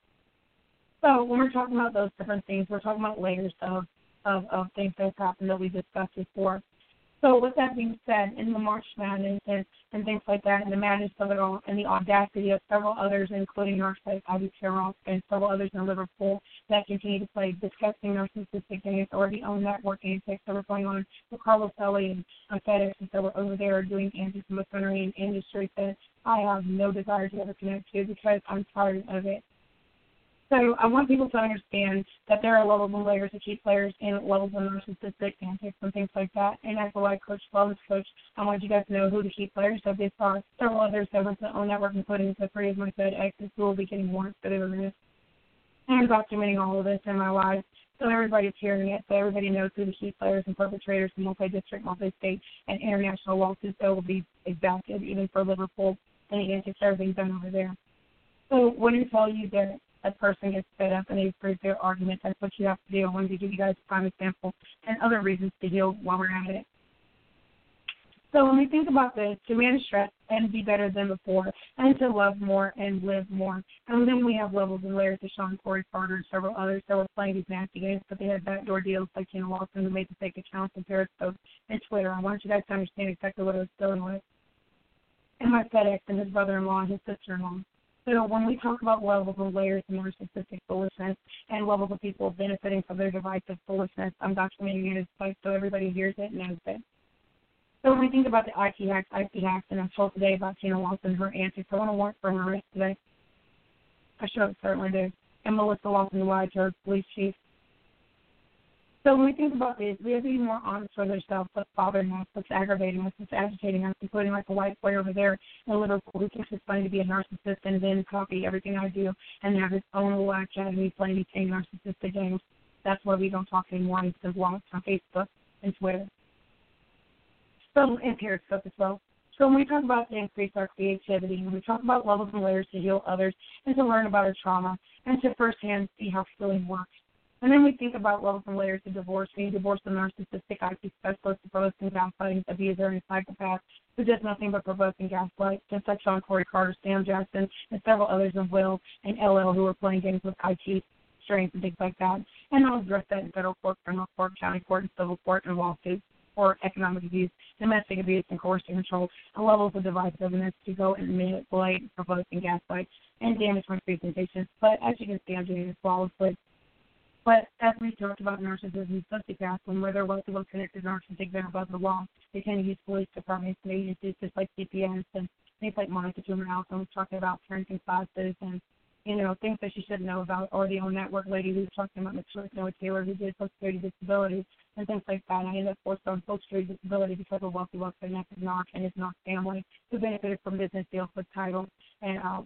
So when we're talking about those different things, we're talking about layers of, of, of things that have happened that we discussed before. So with that being said, in the March Madness and, and things like that, and the madness of it all, and the audacity of several others, including our site, Ivy Carroll, and several others in Liverpool that continue to play disgusting narcissistic games or the own network antics that were going on with Carlos Kelly and uh, FedEx that were over there doing anti-Muslimery and industry that I have no desire to ever connect to because I'm tired of it. So I want people to understand that there are levels and layers of key players and levels of narcissistic antics and things like that. And as a life coach, wellness coach, I want you guys to know who the key players of this are. Several others that went to own network, including the three of my Fed exes who will be getting warrants for their this. And I'm documenting all of this in my life so everybody's hearing it, so everybody knows who the key players and perpetrators in multi-district, multi-state, and international lawsuits that will be exacted, even for Liverpool and the antics, everything done over there. So when I tell you that a person gets fed up and they prove their argument, that's what you have to do. I wanted to give you guys a prime example and other reasons to heal while we're at it. So when we think about this, to manage stress and be better than before, and to love more and live more. And then we have levels and layers of Sean Corey Carter and several others that were playing these nasty games, but they had backdoor deals like Tina Lawson who made the fake accounts and Periscope and Twitter. I want you guys to understand exactly what I was dealing with. And my FedEx and his brother-in-law and his sister-in-law. So when we talk about levels and layers of narcissistic foolishness and levels of people benefiting from their divisive foolishness, I'm documenting it as place so everybody hears it and knows it. So when we think about the I T hacks, I T hacks, and I'm told today about Tina Lawson and her antics, I want to warrant for her arrest today. I should certainly do. And Melissa Lawson lied to her police chief. So when we think about this, we have to be more honest with ourselves, what's bothering us, what's aggravating us, what's agitating us, including like a white boy over there in Liverpool who thinks it's funny to be a narcissist and then copy everything I do and have his own little academy playing these same narcissistic games. That's why we don't talk anymore. He says long on Facebook and Twitter. So, and Periscope as well. So when we talk about to increase our creativity, when we talk about levels and layers to heal others and to learn about our trauma and to firsthand see how healing works. And then we think about levels and layers of divorce. We divorce the narcissistic I T specialist, the provoking gaslighting abuser, and psychopath who does nothing but provoke and gaslight, just like Sean Corey Carter, Sam Jackson, and several others of Will and L L who are playing games with I T strengths and things like that. And I'll address that in federal court, criminal court, county court, and civil court, and lawsuits for economic abuse, domestic abuse, and coercion control, and levels of divisiveness to go and manipulate, provoke, and gaslight, and damage my presentation. But as you can see, I'm doing this flawlessly. But as we talked about narcissism, sociopaths, when where they're wealthy, well-connected narcissists, they're above the law. They tend to use police departments and agencies just like C P S and things like Monica Tumor Alpha was talking about parenting classes and, you know, things that you should know about, or the own network lady who was talking about Mature Noah Taylor who did Social Security disability and things like that. I ended up forced on Social Security disability because of wealthy, well-connected narc and his narc family who benefited from business deals with titles and uh,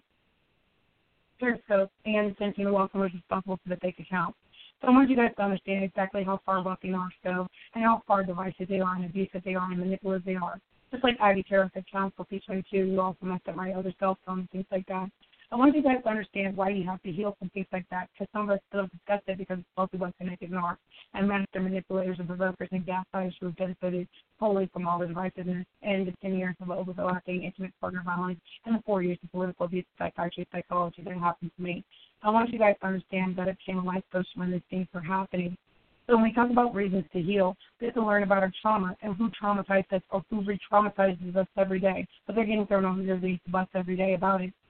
Periscope and Sentient Welcome was responsible for the fake account. So I want you guys to understand exactly how far wealthy narcs go and how far divisive they are and abusive they are and manipulative they are. Just like Ivy Terrace at Council P twenty-two, who also messed up my other cell phone and things like that. I want you guys to understand why you have to heal from things like that, because some of us still discuss it because it's wealthy, well-connected narcs and master manipulators and provokers and gaslighters who have benefited wholly from all the divisiveness and the ten years of overlapping intimate partner violence and the four years of political abuse, psychiatry, psychology that happened to me. I want you guys to understand that I became a life coach when these things were happening. So when we talk about reasons to heal, we have to learn about our trauma and who traumatized us or who re-traumatizes us every day. But they're getting thrown over the bus every day about it.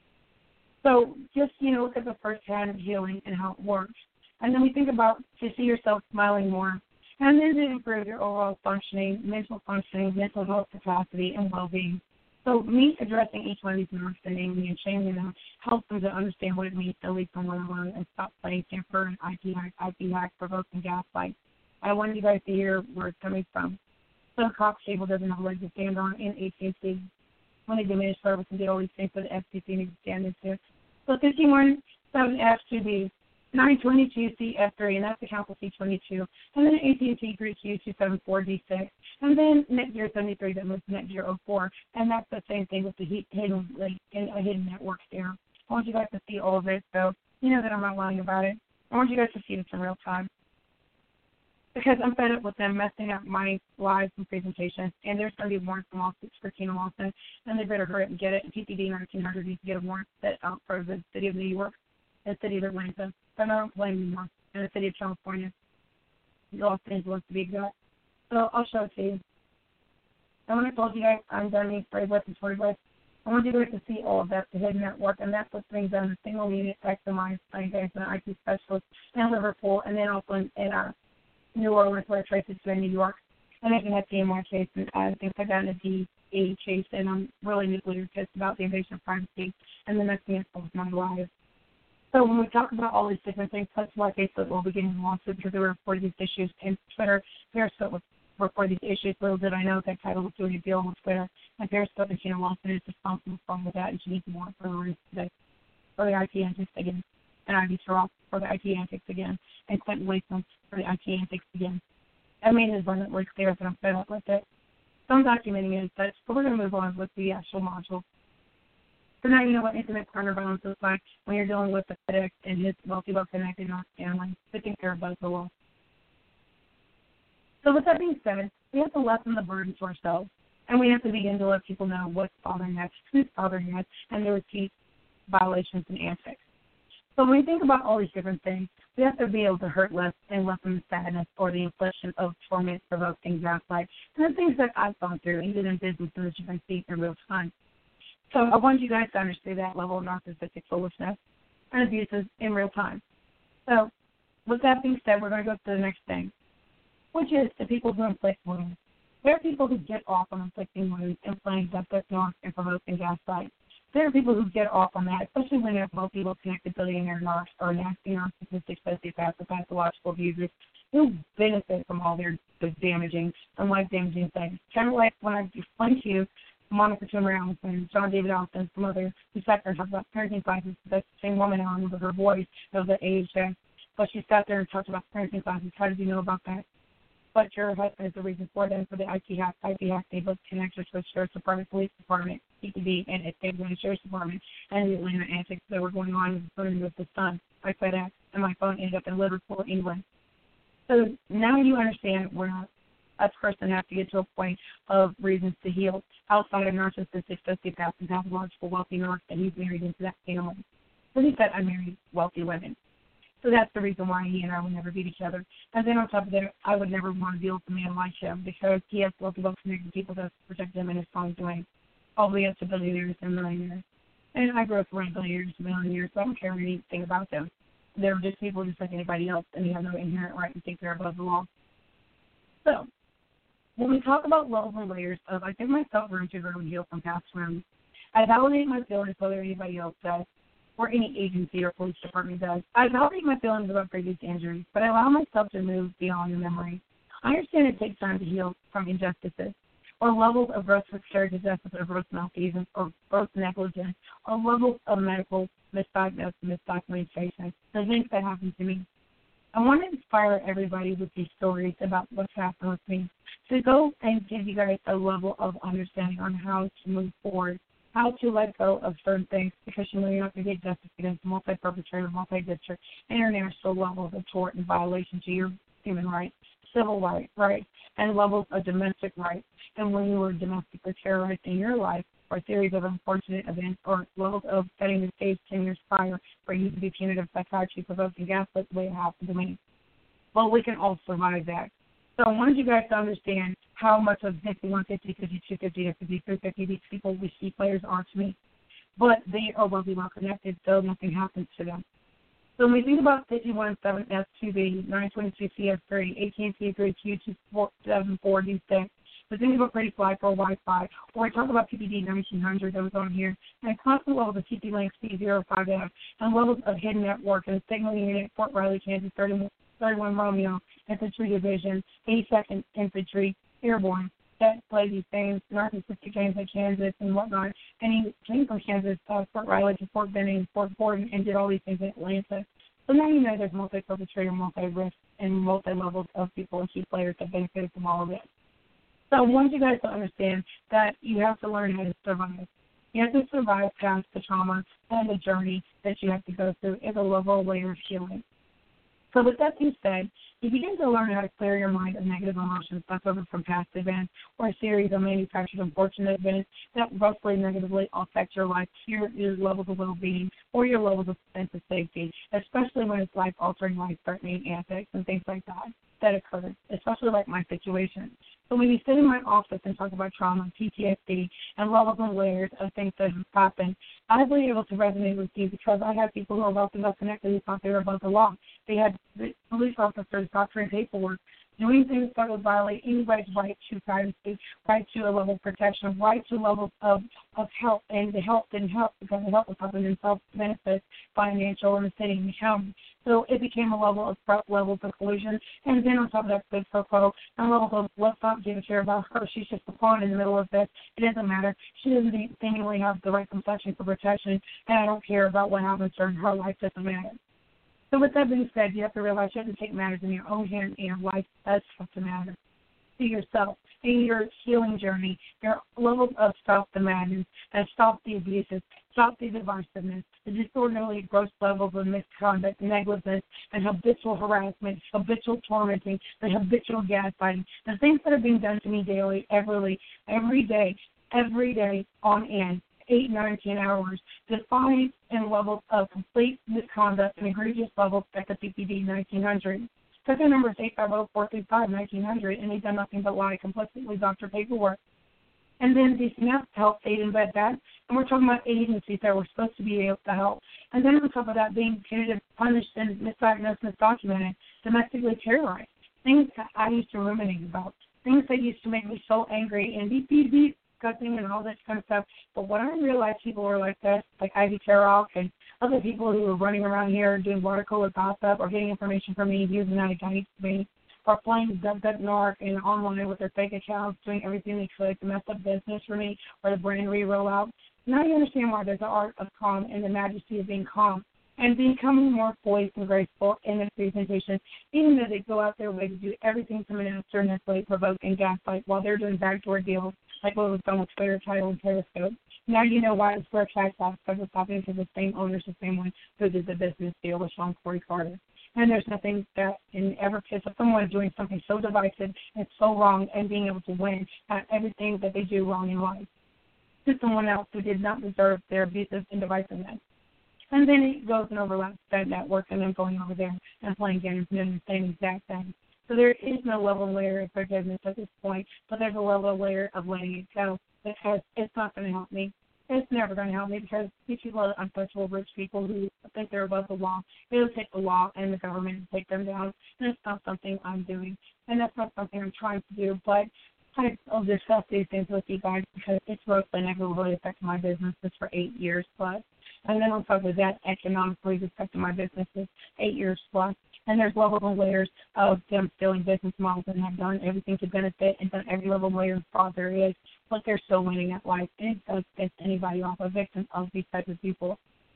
So just, you know, look at the first-hand healing and how it works. And then we think about to see yourself smiling more. And then to improve your overall functioning, mental functioning, mental health capacity, and well-being. So me addressing each one of these narcs and naming and shaming them helps them to understand what it means to leave from one alone and stop playing temper and I T hack, I T hack, provoking gaslight. I want you guys to hear where it's coming from. So Cox Cable doesn't have a leg to stand on in A T and T. When they diminish service and did all these things for the F C C needs to stand into. So fifty-one seven F two B, nine twenty-two C F three, and that's the Council C twenty-two, and then A T and T three Q two seven four D six, and then Net Zero seventy-three that was Net Zero oh four, and that's the same thing with the hidden, like, a hidden network there. I want you guys to see all of it, so you know that I'm not lying about it. I want you guys to see this in real time. Because I'm fed up with them messing up my lives and presentations, and there's going to be warrants and lawsuits for Tina Lawson, and they better hurry up and get it. And P P D nineteen hundred needs to get a warrant set out for the city of New York and the city of Atlanta. But I don't blame anymore. And the city of California, Los Angeles to be exact. So I'll show it to you. And when I told you guys I'm done being sprayed with and tortured with, I want you guys to see all of that, the hidden network, and that's what's being done in a single unit, Texamine, and an I T specialist in Liverpool, and then also in, in uh, New Orleans, where I traced it to in New York. And then had D M R case and uh, things like that in a D A chase, and I'm really nuclear pissed about the invasion of privacy and the messing up of my life. So when we talk about all these different things, that's why Facebook will be getting a lawsuit because they were reporting these issues, and Twitter, Periscope was reporting these issues. Little did I know that title was doing a deal with Twitter, and Periscope and Tina Lawson is responsible for all of that, and she needs more for the, the, for the I T antics again, and Ivy Terrell for the I T antics again, and Clinton Latham for the I T antics again. I made it abundantly clear that I'm fed up with it. So I'm documenting it as such, but we're going to move on with the actual module. So now you know what intimate partner violence looks like when you're dealing with the FedEx and his wealthy, well-connected narc family. I think they're above the law. So with that being said, we have to lessen the burden to ourselves, and we have to begin to let people know what's bothering us, who's bothering us, and their repeat violations and antics. So when we think about all these different things, we have to be able to hurt less and lessen the sadness or the infliction of torment, provoking, gaslight, and the things that I've gone through, even in business, so that you can see in real time. So I want you guys to understand that level of narcissistic foolishness and abuses in real time. So with that being said, we're going to go to the next thing, which is the people who inflict wounds. There are people who get off on inflicting wounds, inflating, septic, narc, and provoking gaslight. There are people who get off on that, especially when they're both people connected billionaire narcs or nasty narcissistic sociopaths or pathological abusers who benefit from all their the damaging and life-damaging things. Kind of like when I explained to you Monica Toomer Allison, John David Allison, some other who sat there and talked about parenting classes. That same woman, I remember her voice, that was at A H S, but she sat there and talked about parenting classes. How did you know about that? But your husband is the reason for that. For the I T hack, I T hack, they both connected to the Sheriff's Department, Police Department, C P D, and State Atlanta Sheriff's Department, and the Atlanta antics that were going on with the son by FedEx, and my phone ended up in Liverpool, England. So now you understand where a person has to get to a point of reasons to heal outside of narcissistic, sociopath, and pathological wealthy narc that he's married into that family. So he said, I married wealthy women. So that's the reason why he and I would never beat each other. And then on top of that, I would never want to deal with a man like him because he has wealthy, well-connected people that protect him in his wrongdoing, all the way up to billionaires and millionaires. And I grew up around billionaires and millionaires, so I don't care anything about them. They're just people just like anybody else, and they have no inherent right to think they're above the law. So when we talk about levels and layers of, I give myself room to grow and heal from past wounds. I validate my feelings whether anybody else does, or any agency or police department does. I validate my feelings about previous injuries, but I allow myself to move beyond the memory. I understand it takes time to heal from injustices, or levels of gross miscarriages or gross malfeasance, or gross negligence, or levels of medical misdiagnosis, misdocumentation, the things that happened to me. I want to inspire everybody with these stories about what's happened with me to go and give you guys a level of understanding on how to move forward, how to let go of certain things, because you know you're not going to get justice against multi-perpetrator, multi-district, international levels of tort and violation to your human rights, civil rights, rights, and levels of domestic rights. And when you were domestically terrorized in your life, or series of unfortunate events, or levels of setting the stage ten years prior for you to be punitive psychiatry, provoking gaslit the way it happened to me. Well, we can all survive that. So I wanted you guys to understand how much of fifty-one fifty, fifty-two fifty, or fifty-three fifty these people, these key players are to me. But they are well connected, so nothing happens to them. So when we think about fifty-one seven S two B, nine twenty-two C S three, A T and T three Q two seven four D six, we think about Pretty Fly for Wi-Fi, or we talk about P P D nineteen hundred that was on here, and constant levels of T P Link C zero five F, and levels of hidden network and signaling unit, Fort Riley, Kansas, thirty-one Romeo, Infantry Division, eighty-second Infantry, Airborne, that play these things, narcissistic games like Kansas and whatnot. And he came from Kansas, uh, Fort Riley to Fort Benning, Fort Gordon, and did all these things in Atlanta. So now you know there's multi-perpetrator, multi-risk, and multi-levels of people and key players that benefited from all of it. So I want you guys to understand that you have to learn how to survive. You have to survive past the trauma and the journey that you have to go through as a level layer of healing. So with that being said, you begin to learn how to clear your mind of negative emotions left over from past events or a series of manufactured unfortunate events that roughly negatively affect your life, your, your levels of well-being, or your levels of sense of safety, especially when it's life-altering, life-threatening antics and things like that that occur, especially like my situation. So when you sit in my office and talk about trauma, P T S D, and levels and layers of things that have happened, I was able to resonate with you because I had people who are wealthy, well connected, who thought they were above the law. They had police officers doctoring paperwork, doing things that would violate anybody's right to privacy, right to a level of protection, right to levels of, of help, and the help didn't help because the help was helping themselves to benefit financial and the city and the county. So it became a level of prep, levels of collusion, and then on top of that, quid pro quo, and levels of let's not give a care about her. She's just a pawn in the middle of this. It doesn't matter. She doesn't seemingly have the right complexion for protection, and I don't care about what happens during her life. Doesn't matter. So with that being said, you have to realize you have to take matters in your own hand, and your life does have to matter to yourself in your healing journey, your levels of self-demanding, and stop the abuses, stop the divisiveness, the disorderly gross levels of misconduct, negligence, and habitual harassment, habitual tormenting, the habitual gaslighting, the things that are being done to me daily, every, every day, every day on end. Eight, nine, ten hours, defined in levels of complete misconduct and egregious levels at the P P D nineteen hundred. Second number is eight five zero, four three five, nineteen hundred, and they've done nothing but lie, complicitly doctor paperwork. And then these snaps help aid and vet that, and we're talking about agencies that were supposed to be able to help. And then on top of that, being punitive, punished, and misdiagnosed, misdocumented, domestically terrorized, things that I used to ruminate about, things that used to make me so angry and beep, beep, beep, discussing and all that kind of stuff. But when I realized people were like that, like Ivy Terrell and other people who were running around here doing water cooler gossip or getting information from me, using that against me, or playing Duck Duck Narc and online with their fake accounts, doing everything they could to mess up business for me or the brand re-roll out. Now you understand why there's the art of calm and the majesty of being calm and becoming more poised and graceful in their presentation, even though they go out their way to do everything to master, manipulate, provoke, and gaslight while they're doing backdoor deals like what was done with Twitter, Title, and Periscope. Now you know why it's for a tax loss because it's happening to the same owners, the same one who did the business deal with Sean Corey Carter. And there's nothing that can ever piss off someone doing something so divisive and so wrong and being able to win at everything that they do wrong in life to someone else who did not deserve their abusive and divisiveness. And then it goes and overlaps that network and then going over there and playing games and doing the same exact thing. So there is no level and layer of forgiveness at this point, but there's a level and layer of letting it go because it's not going to help me. It's never going to help me because these people are untouchable rich people who think they're above the law. It'll take the law and the government to take them down, and it's not something I'm doing, and that's not something I'm trying to do, but I'll discuss these things with you guys because it's grossly negatively affected my businesses for eight years plus. And then on top of that, economically it's affected my businesses eight years plus. And there's levels and layers of them stealing business models and have done everything to benefit and done every level and layer of fraud there is, but they're still winning at life. And it does piss anybody off, a victim of these types of people.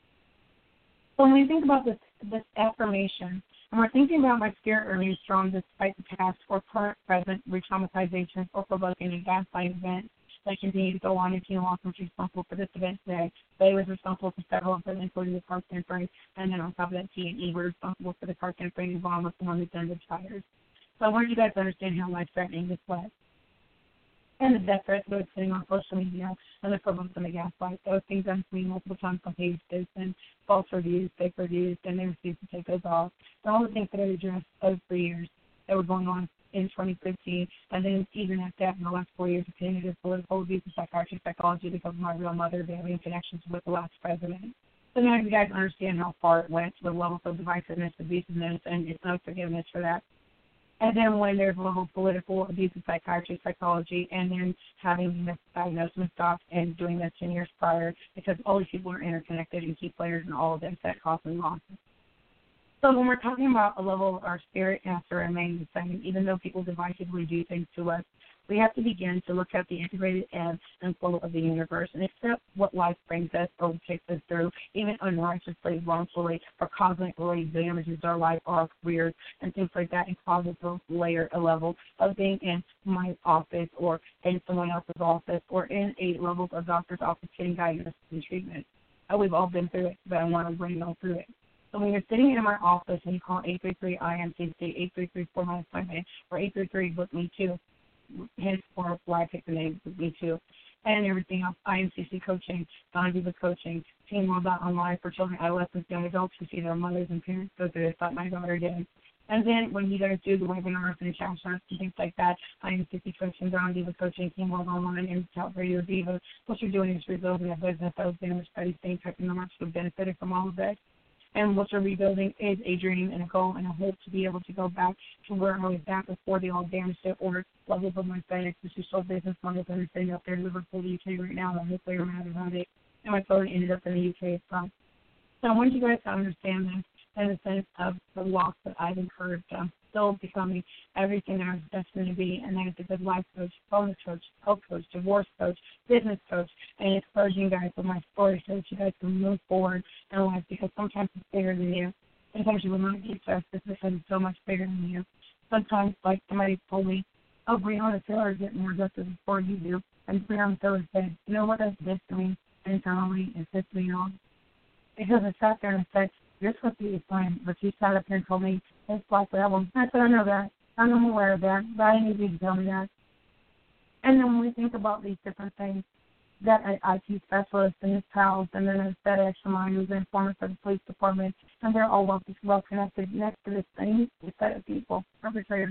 So when we think about this this affirmation, and we're thinking about my spirit remaining strong despite the past or current present re-traumatization or provoking a gaslight event that continue to go on, and Tina Lawson was responsible for this event today. They was responsible for several of them, including the car tampering, and then on top of that, T and E were responsible for the car tampering and Vaughn was the one who done the tires. So I want you guys to understand how life-threatening this was. And the death threats that were sitting on social media and the problems and the gaslight. Those things done to me multiple times on pages and false reviews, fake reviews, and they refused to take those off. And all the things that I addressed those three years that were going on in twenty fifteen, and then even at that, in the last four years, continued to political abuse and psychiatry, psychology because of my real mother having connections with the last president. So now you guys understand how far it went to the levels of divisiveness, abusiveness, and it's no forgiveness for that. And then when there's a level of political abuse and psychiatry, psychology, and then having this diagnosed and stopped and doing this ten years prior because all these people are interconnected and key players in all of this that causes losses. So when we're talking about a level of our spirit has to remain the same, even though people divisively do things to us, we have to begin to look at the integrated ebb and flow of the universe and accept what life brings us or takes us through, even unrighteously, wrongfully, or cosmically damages our life or our careers and things like that, and causes a layer, a level of being in my office or in someone else's office or in a level of doctor's office getting diagnosis and treatment. Uh, we've all been through it, but I want to bring it all through it. So when you're sitting in my office and you call eight three three I M C C, eight three three four nine five eight, or eight three three book me too, hence for why I picked the name book me too, and everything else, I M C C coaching, Don Diva coaching, Team World Online for children, adolescents, young adults who see their mothers and parents go through this, like my daughter did. And then when you guys do the webinars and chat shots and things like that, I M C C coaching, Don Diva coaching, Team World Online, and Talk Radio Diva, what you're doing is rebuilding a business that was damaged by these things, typing them up who benefited from all of this. And what you're rebuilding is a dream and a goal and a hope to be able to go back to where I was at before they all damaged it or levels of my FedEx, which is sold business models that are sitting up there in Liverpool, U K right now, and I hope they're mad about it. And my phone ended up in the U K as well. So I want you guys to understand this in the sense of the loss that I've incurred. I'm still becoming everything that I was destined to be, and that is a good life coach, bonus coach, health coach, divorce coach, business coach, and encouraging you guys with my story so that you guys can move forward in life because sometimes it's bigger than you. Sometimes you will not get justice because it's so much bigger than you. Sometimes, like somebody told me, oh, Breonna Taylor is getting more justice before you do. And Breonna Taylor said, you know what that's this to me internally and pissed me off? Because I sat there and said, you're supposed to be fine, but you sat up here and told me it's black album. I said, I know that. I'm aware of that, but I need you to tell me that. And then when we think about these different things, that an I T specialist and his pals, and then a FedEx line who's an informant for the police department, and they're all well, well connected next to this thing, this set of people, perpetrators.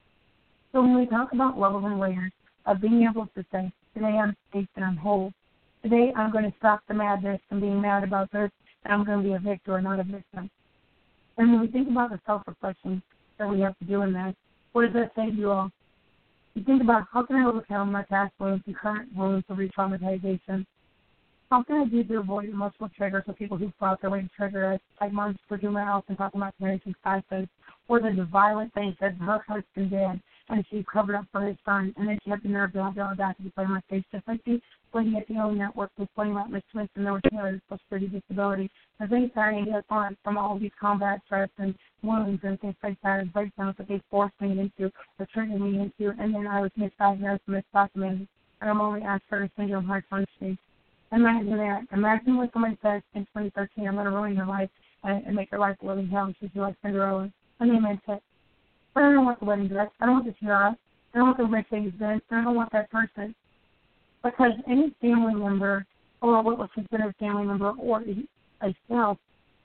So when we talk about levels and layers of being able to say, today I'm safe and I'm whole, today I'm going to stop the madness and being mad about this, and I'm going to be a victor, not a victim. And when we think about the self-reflection that we have to do in that, what does that say to you all? You think about how can I overcome my past wounds and current wounds of re-traumatization? How can I do to avoid emotional triggers of people who thought their way to trigger us, like Martin Luther King and talking about generations past us, or the violent things that her husband did, and she covered up for his son, and then she had the nerve to have the audacity to play my face, just like the lady at the O Network was playing about Miss Smith, and there was Taylor's Social Security disability. The things that I ended up on from all these combat threats and wounds and things like that, and breakdowns that they forced me into, or turned me into, and then I was misdiagnosed and misdocumented, and I'm only Asperger's syndrome, high functioning. Imagine that. Imagine what somebody says in twenty thirteen, I'm going to ruin your life and, and make your life a living hell, and she's like Cinderella. And they meant it. But I don't want the wedding dress. I don't want the tiara. I don't want the Mercedes Benz. I don't want that person. Because any family member, or what was considered a family member, or a self,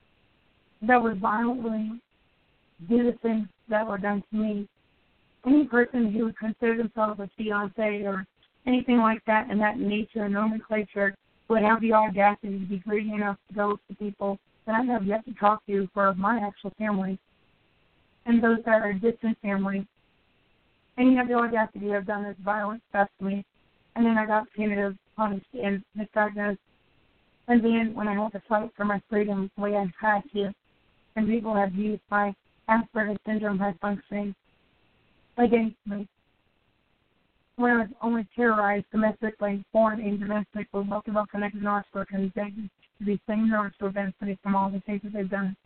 that would violently do the things that were done to me, any person who would consider themselves a fiancé or anything like that in that nature and nomenclature would have the audacity to be greedy enough to go to people that I have yet to talk to for my actual family, and those that are distant family, and you have the audacity to have done this violent stuff to me, and then I got punitive, punished, and misdiagnosed, and then when I had to fight for my freedom the way I had to, and people have used my Asperger's syndrome high functioning against me, when I was only terrorized domestically, foreign and domestic, with multiple connected Northbrook and begged to be same Northbrook benefited from all the things that they've done.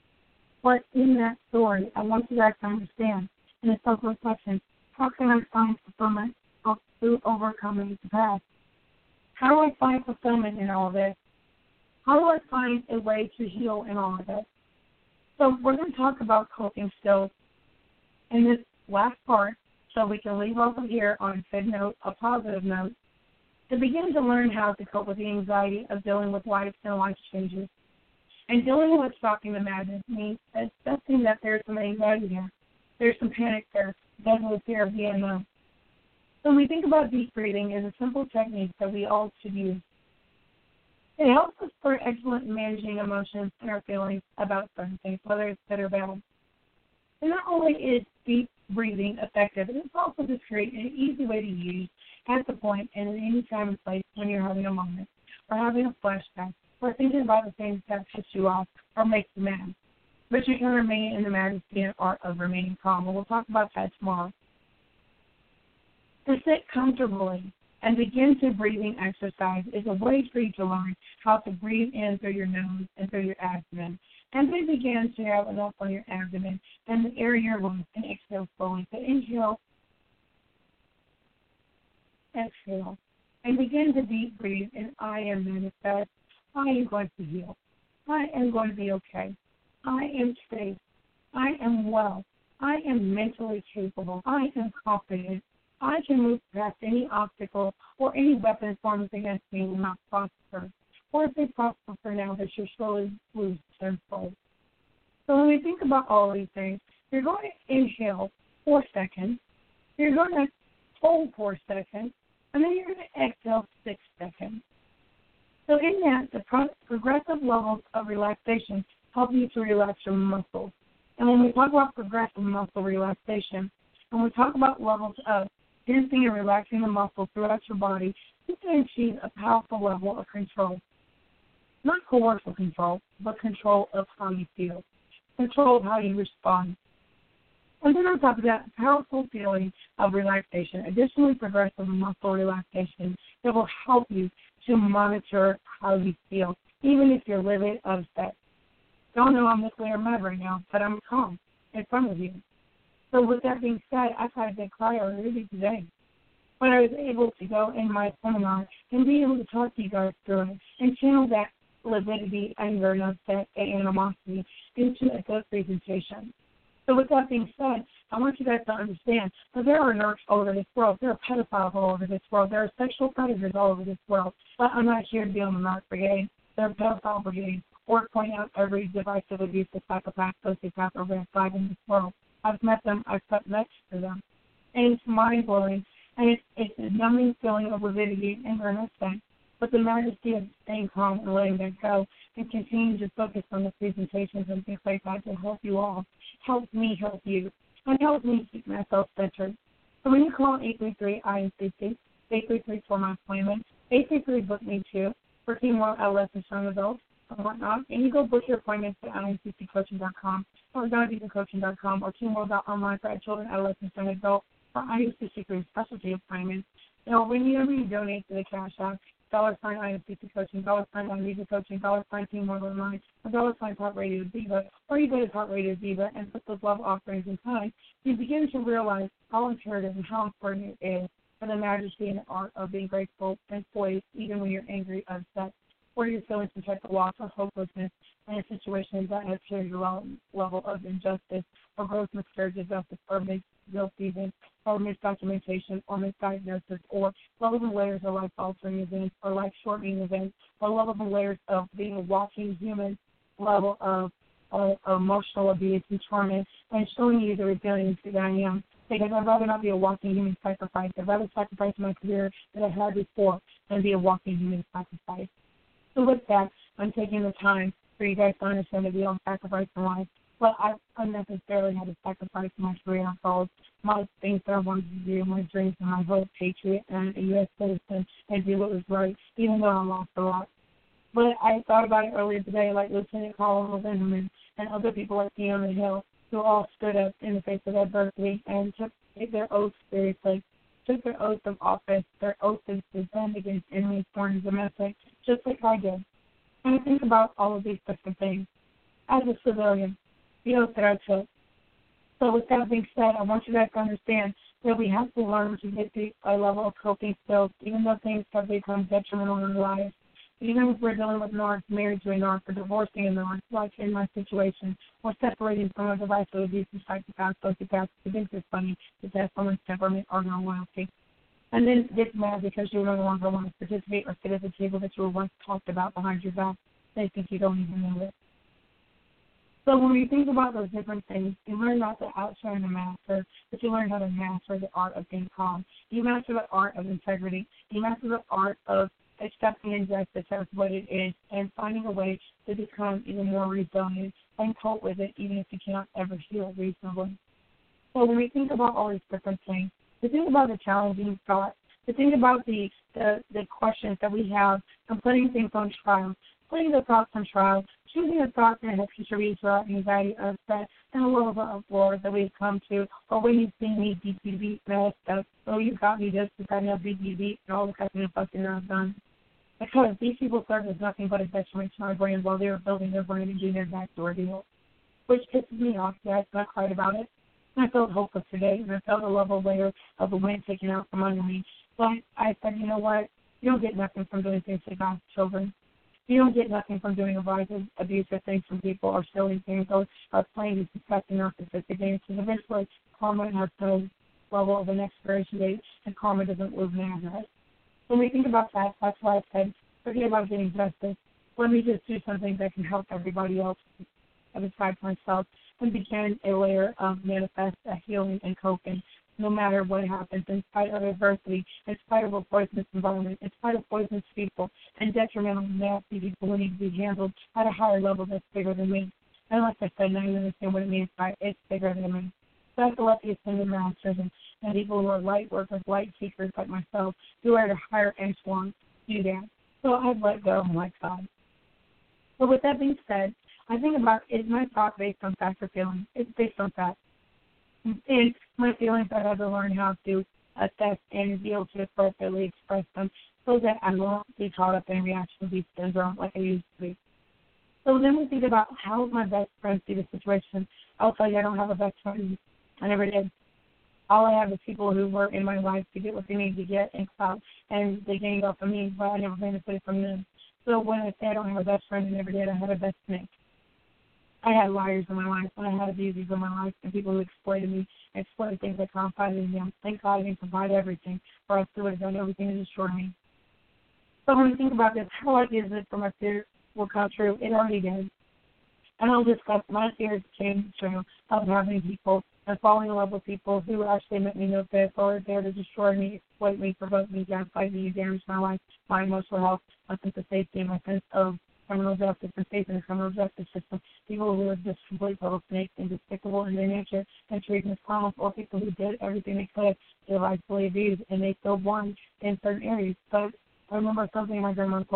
But in that story, I want you guys to understand, in a self-reflection, how can I find fulfillment through overcoming the past? How do I find fulfillment in all of this? How do I find a way to heal in all of this? So we're going to talk about coping skills in this last part, so we can leave over here on a good note, a positive note, to begin to learn how to cope with the anxiety of dealing with life and life changes. And dealing with stalking the madness means accepting that there's some anxiety there. There's some panic there. Definitely fear of the unknown. So when we think about deep breathing, is a simple technique that we all should use. It helps us for excellent in managing emotions and our feelings about certain things, whether it's good or bad. And not only is deep breathing effective, it's also just great and an easy way to use at the point and at any time and place when you're having a moment, or having a flashback, or thinking about the things that piss you off or make you mad. But you can remain in the majesty and art of remaining calm, and we'll talk about that tomorrow. To sit comfortably and begin to breathing exercise is a way for you to learn how to breathe in through your nose and through your abdomen, and then begin to have enough on your abdomen and the air in your lungs, and exhale slowly. So inhale, exhale, and begin to deep breathe, and I am manifest. I am going to heal. I am going to be okay. I am safe. I am well. I am mentally capable. I am confident. I can move past any obstacle or any weapon formed against me will not prosper. Or if they prosper for now, they should slowly lose tenfold. So when we think about all these things, you're going to inhale four seconds, you're going to hold four seconds, and then you're going to exhale six seconds. So in that, the pro- progressive levels of relaxation help you to relax your muscles. And when we talk about progressive muscle relaxation, and we talk about levels of tensing and relaxing the muscles throughout your body, you can achieve a powerful level of control. Not coercive control, but control of how you feel, control of how you respond. And then on top of that, powerful feeling of relaxation, additionally progressive muscle relaxation that will help you to monitor how you feel, even if you're livid, upset. Don't know I'm nuclear mad right now, but I'm calm in front of you. So with that being said, I've had a big cry already today. When I was able to go in my seminar and be able to talk to you guys through it and channel that lividity, anger, and upset, and animosity into a good presentation. So with that being said, I want you guys to understand that there are nerds all over this world. There are pedophiles all over this world. There are sexual predators all over this world. But I'm not here to be on the narc brigade. There are pedophile brigades, or point out every divisive, abusive, psychopath, sociopath, or red flag in this world. I've met them. I've sat next to them. And it's mind-blowing. And it's, it's a numbing feeling of lividity and anger and upset. But the majesty of staying calm and letting that go and continuing to focus on the presentations and things like that to help you all, help me help you, and help me keep myself centered. So when you call eight three three I M C C, eight three three for my appointment, eight three three book me too, for female adolescent young adults, and whatnot, and you go book your appointments at I M C C coaching dot com or diabetes coaching dot com or team world dot online for children, adolescents, and adults for I M C C for specialty appointments. Now, whenever you donate to the Cash App, dollar sign I M C C Coaching, dollar sign Diabetes Coaching, dollar sign Team World Online, or dollar sign Talk Radio Diva, or you go to Talk Radio Diva and put those love offerings inside, you begin to realize how imperative and how important it is for the majesty and art of being grateful and poised even when you're angry, upset, or you're feeling some type of loss or hopelessness in a situation that has carried a level of injustice or gross miscarriage of justice or guilt even, or misdocumentation or misdiagnosis, or level layers of life-altering events or life-shortening events, or level layers of being a walking human level of uh, emotional abuse and torment, and showing you the resiliency that I am. Because I'd rather not be a walking human sacrifice. I'd rather sacrifice my career that I had before than be a walking human sacrifice. So with that, I'm taking the time for you guys to understand that we don't sacrifice in life. But I unnecessarily had to sacrifice my career goals, my things that I wanted to do, my dreams, and my vote patriot and a U S citizen, and do what was right, even though I lost a lot. But I thought about it earlier today, like Lieutenant Colonel Lindemann and other people like Fiona Hill, who all stood up in the face of adversity and took their oath seriously, took their oath of office, their oath to defend against enemies, foreign and domestic, just like I did. And I think about all of these different things. As a civilian, the oath that I took. So with that being said, I want you guys to understand that we have to learn to get to a level of coping skills, even though things have become detrimental in our lives. Even if we're dealing with narc, married to a narc, or divorcing a narc, like in my situation, or separating from a device of abuse and psychopath, sociopath, who thinks it's funny to test someone's temperament or no loyalty. And then get mad because you no longer want to participate or sit at the table that you were once talked about behind your back. They think you don't even know it. So when you think about those different things, you learn not to outshine the master, but you learn how to master the art of being calm. You master the art of integrity. You master the art of accepting injustice as what it is and finding a way to become even more resilient and cope with it, even if you cannot ever heal reasonably. So when we think about all these different things, to think about the challenging thoughts, to think about the, the, the questions that we have and putting things on trial, putting the thoughts on trial, choosing the thoughts that have contributed to our anxiety, upset, and a little bit of uproar that we've come to, or when you see me beat, beat, beat, messed up, oh, you got me just because I know beat, beat, beat, and all the cussing and fucking that I've done. Because these people serve as nothing but a detriment to our brand while they were building their brand and doing their backdoor deal, which pisses me off, guys, and I cried about it. And I felt hopeless today, and I felt a level layer of the wind taken out from under me. But I said, you know what? You don't get nothing from doing things to God's children. You don't get nothing from doing a variety of abusive things from people or stealing things or, or playing these disgusting narcissistic games. Because eventually, karma has no level of an expiration date, and karma doesn't move now. When we think about that, that's why I said, forget about getting justice. Let me just do something that can help everybody else besides myself and begin a layer of manifest, a healing and coping, no matter what happens, in spite of adversity, in spite of a poisonous environment, in spite of poisonous people, and detrimental, nasty people who need to be handled at a higher level that's bigger than me. And like I said, now you understand what it means by it's bigger than me. So I have to let the ascended masters and, and people who are light workers, light seekers like myself, who are at a higher echelon, do that. So I've let go and let God. But with that being said, I think about, is my thought based on fact or feeling? It's based on fact. And my feelings, I have to learn how to assess and be able to appropriately express them so that I won't be caught up in reaction-based syndrome like I used to be. So then we think about how my best friend see the situation. I'll tell you, I don't have a best friend. I never did. All I have is people who were in my life to get what they needed to get and clout, and they gained off of me, but I never benefited from them. So when I say I don't have a best friend, I never did. I had a best mate. I had liars in my life, and I had abusers in my life, and people who exploited me, exploited things I confided in them. Thank God I didn't provide everything, or else they would have done everything to destroy me. So when we think about this, how likely is it for my fear will come true? It already did. And I'll discuss my fears came true of having people and falling in love with people who actually meant me no good or are there to destroy me, exploit me, provoke me, gaslight me, damage my life, my emotional health, my sense of safety, my sense of criminal justice and faith in the criminal justice system. People who are just complete total snakes and despicable in their nature and treating as criminals, or people who did everything they could to rightfully abuse and they still won in certain areas. But I remember something my grandma told me.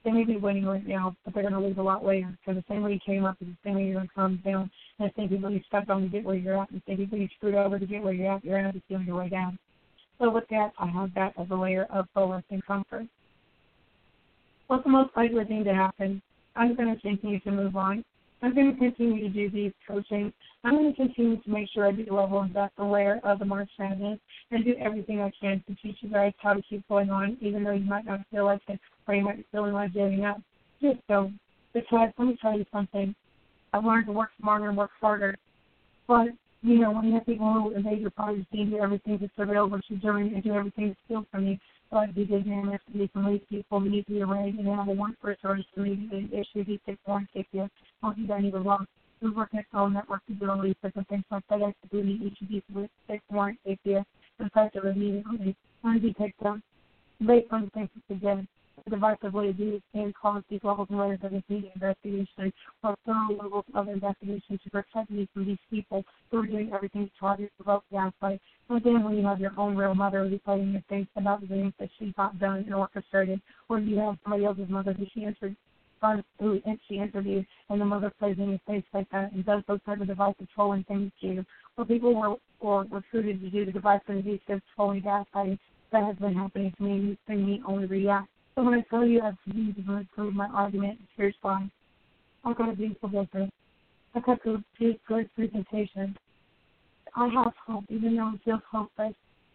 They may be winning right now, but they're going to lose a lot later. Because the same way you came up is the same way you're going to come down. And the same people you stepped on to get where you're at, and the same people you screwed over to get where you're at, you're going to be feeling your way down. So with that, I have that as a layer of solace and comfort. What's the most likely thing to happen? I'm going to continue to move on. I'm going to continue to do these coaching. I'm going to continue to make sure I do the level and depth and layer of the March Madness and do everything I can to teach you guys how to keep going on, even though you might not feel like it or you might be feeling like giving up. Just go. Because let me tell you something. I've learned to work smarter and work harder. But, you know, when you have people who invade your privacy and do everything to surveil what you're doing and do everything to steal from you, like be dynamic, to be from these people, need to be arrayed, and have a one for a source to meet the issue, he takes one, takes you, don't you don't even wrong. We work next on network to do all these different things like FedEx to do each of these with takes one, takes you, and effective immediately. When he takes them, based on the things that they did. The divisive way to do is can cause these levels and layers of immediate investigation or thorough levels of investigation to protect me from these people who are doing everything to try to provoke gaslight. And then when you have your own real mother who's telling you things about the things that she got done and orchestrated, or you have somebody else's mother who she entered, who she interviewed, and the mother plays in your face like that and does those type of divisive trolling things to you, or people were or recruited to do the divisive and abusive trolling gaslighting that has been happening to me, and it's been me only react. So when I tell you I've used to prove my argument, here's why. I've got a beautiful business. I've got a good, good presentation. I have hope, even though it feels hopeless.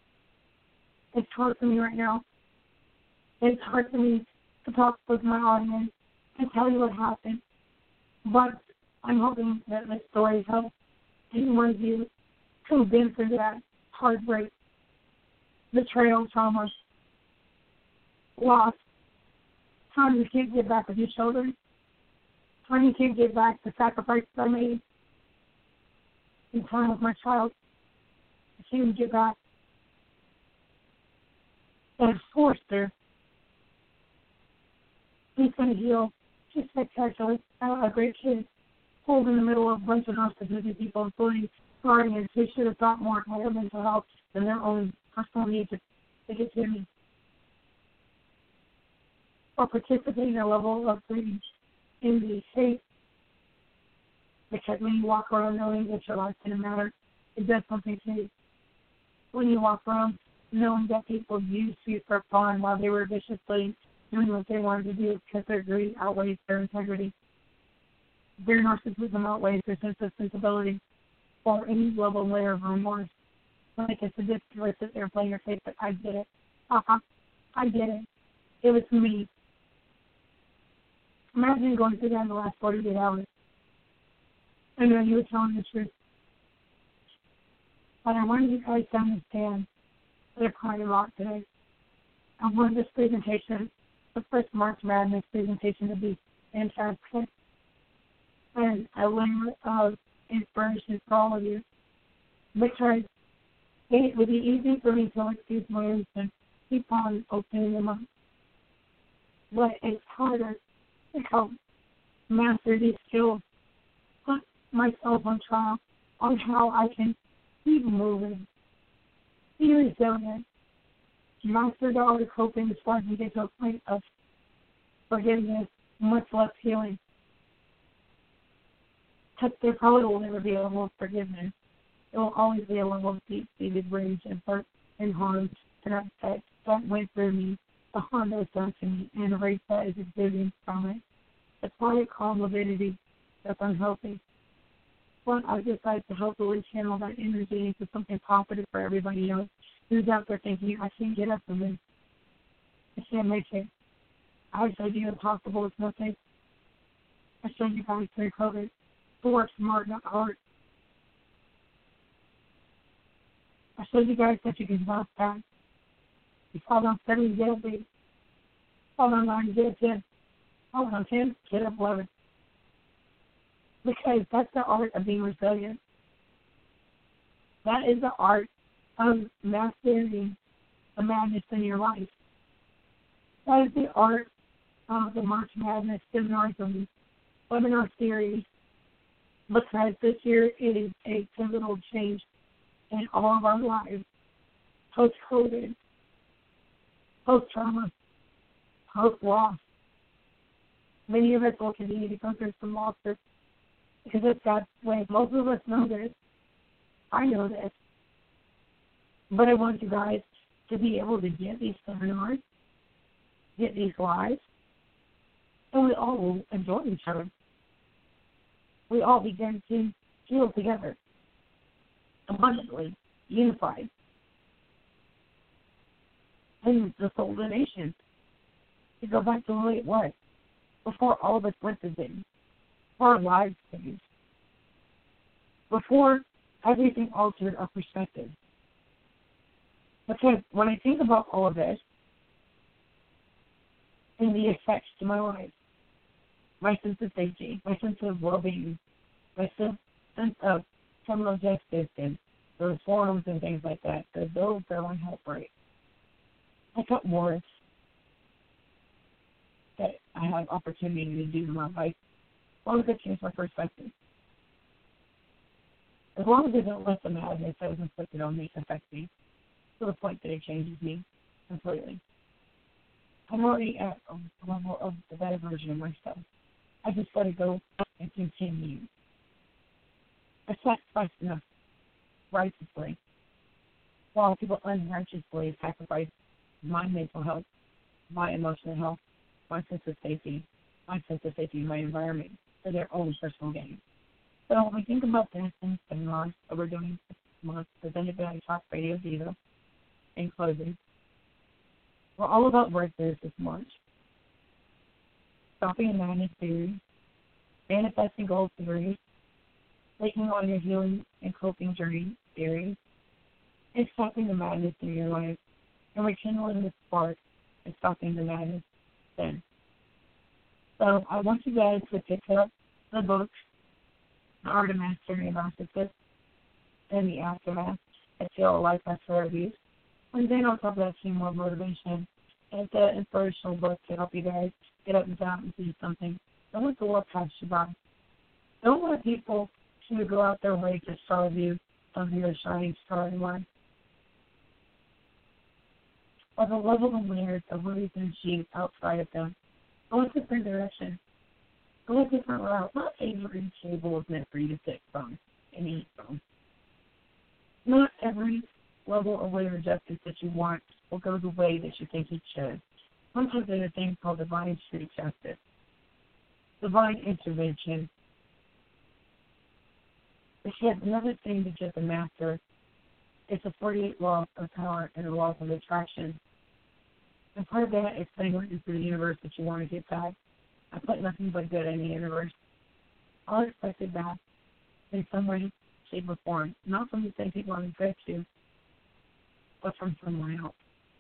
It's hard for me right now. It's hard for me to talk with my audience and tell you what happened. But I'm hoping that this story helps any one of you who've been through that heartbreak, betrayal, trauma, loss. How you can't get back with your children. How you can't get back the sacrifices I made in time with my child. I can't get back. And forced her. He's going to heal. She's spectacular. A great kid. Pulled in the middle of a bunch of narcissistic people, including guardians who should have thought more about her mental health than their own personal needs to, to get to me. Or participate in a level of rage, envy, hate. Because when you walk around knowing that your life didn't matter, it does something to you. When you walk around knowing that people used you for fun while they were viciously doing what they wanted to do because their greed outweighs their integrity. Their narcissism outweighs their sense of sensibility or any level and layer of remorse. Like it's a discourse that they're playing your face, but I get it. Uh-huh. I get it. It was me. Imagine going through that in the last forty-eight hours. I know you were telling the truth. But I wanted you guys to understand that I cried a lot today. I wanted this presentation, the first March Madness presentation, to be fantastic. And a layer of inspiration for all of you. Because it would be easy for me to excuse my reason, keep on opening them up. But it's harder to help master these skills, put myself on trial on how I can keep moving, be resilient, master the art of coping as far as we get to a point of forgiveness, much less healing. Because there probably will never be a level of forgiveness. It will always be a level of deep-seated rage and hurt and harm and upset that went through me, the harm that was done to me, and the rage that is exuding from it. The quiet, calm lividity that's unhealthy. But I just like to hopefully channel that energy into something positive for everybody else who's out there thinking, I can't get up from this. I can't make it. I showed you impossible is nothing. I showed you guys through COVID to work smart, not hard. I showed you guys that you can bounce back. You fall down seven, you get up eight. Fall down nine, you get up ten. Fall down ten, get up eleven. Because that's the art of being resilient. That is the art of mastering the madness in your life. That is the art of the March Madness seminars and webinar series. Because this year is a pivotal change in all of our lives. Post-COVID, post-trauma, post-loss, Many of us will continue to come through some losses because it's God's way. Most of us know this. I know this. But I want you guys to be able to get these seminars, get these lives, and we all will enjoy each other. We all begin to heal together, abundantly, unified. And the soul of the nation to go back to the way it was before all of us went to things, before our lives changed, before everything altered our perspective. Because when I think about all of this and the effects to my life, my sense of safety, my sense of well-being, my sense of criminal justice and the reforms and things like that, because those are my help rate. I got more that I have opportunity to do in my life as long as I change my perspective. As long as I don't let the madness that was inflicted on me affect me to the point that it changes me completely. I'm already at a level of the better version of myself. I just let it go and continue. I sacrificed enough righteously, while people unrighteously sacrifice my mental health, my emotional health, my sense of safety, my sense of safety in my environment for their own personal gain. So when we think about this in seminars that we're doing this month, presented by Talk Radio Diva, in closing, we're all about breakthroughs this March. Stopping in madness theory, manifesting goals theory, taking on your healing and coping journey theory, and stopping the madness in your life, and rekindling the spark and stopping the madness then. So I want you guys to pick up the books, The Art of Mastering Narcissist and the Aftermath, at Feel Life After Abuse. And then on top of that, see more motivation. It's an inspirational book to help you guys get up and down and do something. Don't let the world pass you by. Don't let people to go out their way to starve you of your shining star in life. Or the level of layers of worries and achieve outside of them. Go a different direction. Go a different route. Not every table is meant for you to sit from and eat from. Not every level of layer of justice that you want will go the way that you think it should. Sometimes there's a thing called divine street justice, divine intervention. But yet another thing that you have to master is the forty-eight laws of power and the laws of attraction. And part of that is putting into the universe that you want to get back. I put nothing but good in the universe. I'll expect it back in some way, shape, or form. Not from the same people I'm affected to, but from someone else.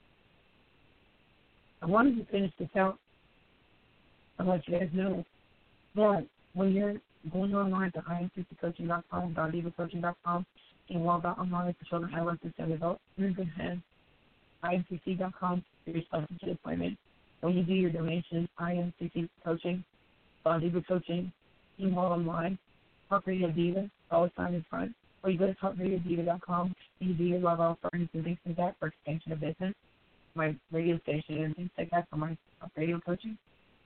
I wanted to finish this out. I'll let you guys know that when you're going online to I M C C coaching dot com, diva coaching dot com, and log.online for children, adolescents, and adults, you're going to have I M C C dot com for your substitute appointment. When you do your donation, I M C C Coaching, Diva Coaching, you go online, Talk Radio Diva, always sign in front, or you go to talk radio diva dot com and you do your love offerings and things like that for expansion of business, my radio station and things like that for my radio coaching.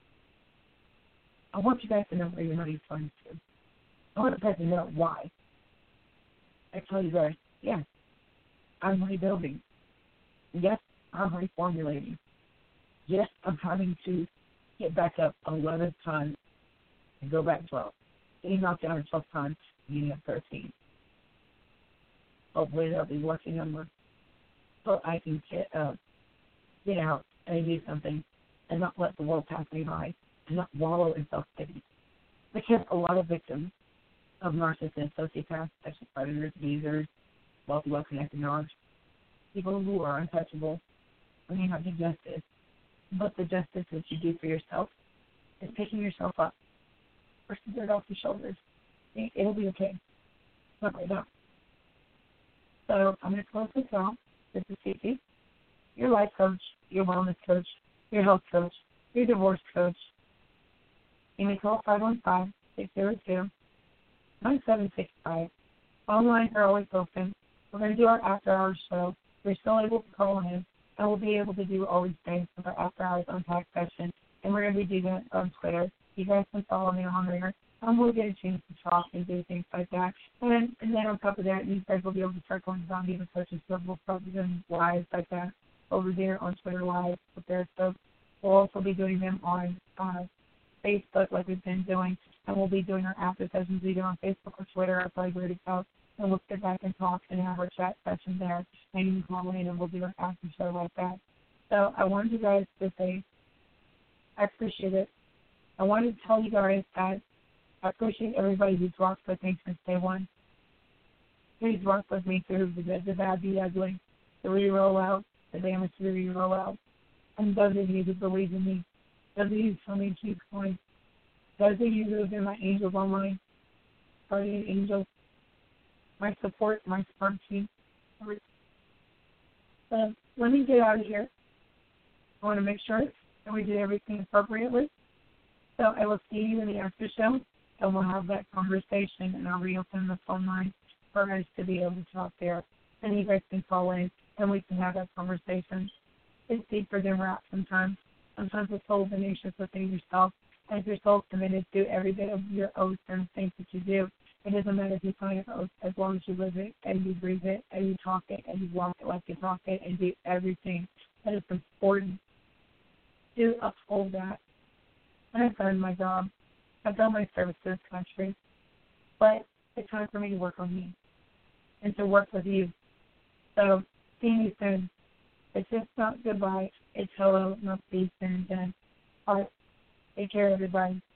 I want you guys to know where your money is going to. I want you guys to know why. I tell you guys, yeah, I'm rebuilding. Yes, I'm reformulating. Yes, I'm having to get back up eleven times and go back twelve. Getting knocked down twelve times, getting up thirteen. Hopefully they'll be working on me so I can get up, get out, and do something and not let the world pass me by and not wallow in self-pity. Because a lot of victims of narcissists, sociopaths, sexual predators, abusers, wealthy, well-connected knowledge, people who are untouchable, may not do justice. But the justice that you do for yourself is picking yourself up. First, get it off your shoulders. It'll be okay. Not right now. So I'm going to close this out. This is Cece, your life coach, your wellness coach, your health coach, your divorce coach. You may call five one five, six zero two, nine seven six five. Phone lines are always open. We're going to do our after-hours show. You're still able to call in. And we'll be able to do all these things with our after hours unpacked session. And we're going to be doing that on Twitter. You guys can follow me on there. Um, we'll get a chance to talk and do things like that. And then, and then on top of that, you guys will be able to start going down even such as we'll start doing lives like that over there on Twitter Live with their stuff. We'll also be doing them on uh, Facebook like we've been doing, and we'll be doing our after sessions either on Facebook or Twitter. I'll probably ready to go, and we'll sit back and talk and have our chat session there, and you can call in and we'll do an after show like that. So I wanted you guys to say I appreciate it. I wanted to tell you guys that I appreciate everybody who's rocked with me since day one. Who's rocked with me through the good, the bad, the ugly, the re-rollout, the damage to the re-rollout. And those of you who believe in me, those of you who tell me to keep going, those of you who have been my angels on my guardian angels, my support, my support team. So let me get out of here. I want to make sure that we did everything appropriately. So I will see you in the after show, and we'll have that conversation, and I'll reopen the phone line for us to be able to talk there. And you guys can call in, and we can have that conversation. It's deeper than rap sometimes. Sometimes it's so tenacious within yourself. And if you're so committed to every bit of your oaths and things that you do, it doesn't matter if you sign an oath as long as you live it, and you breathe it, and you talk it, and you walk it like you talk it, and do everything that is important to uphold that. And I've done my job. I've done my service to this country. But it's time for me to work on me and to work with you. So, see you soon. It's just not goodbye. It's hello, not peace, and then all right. Take care, everybody.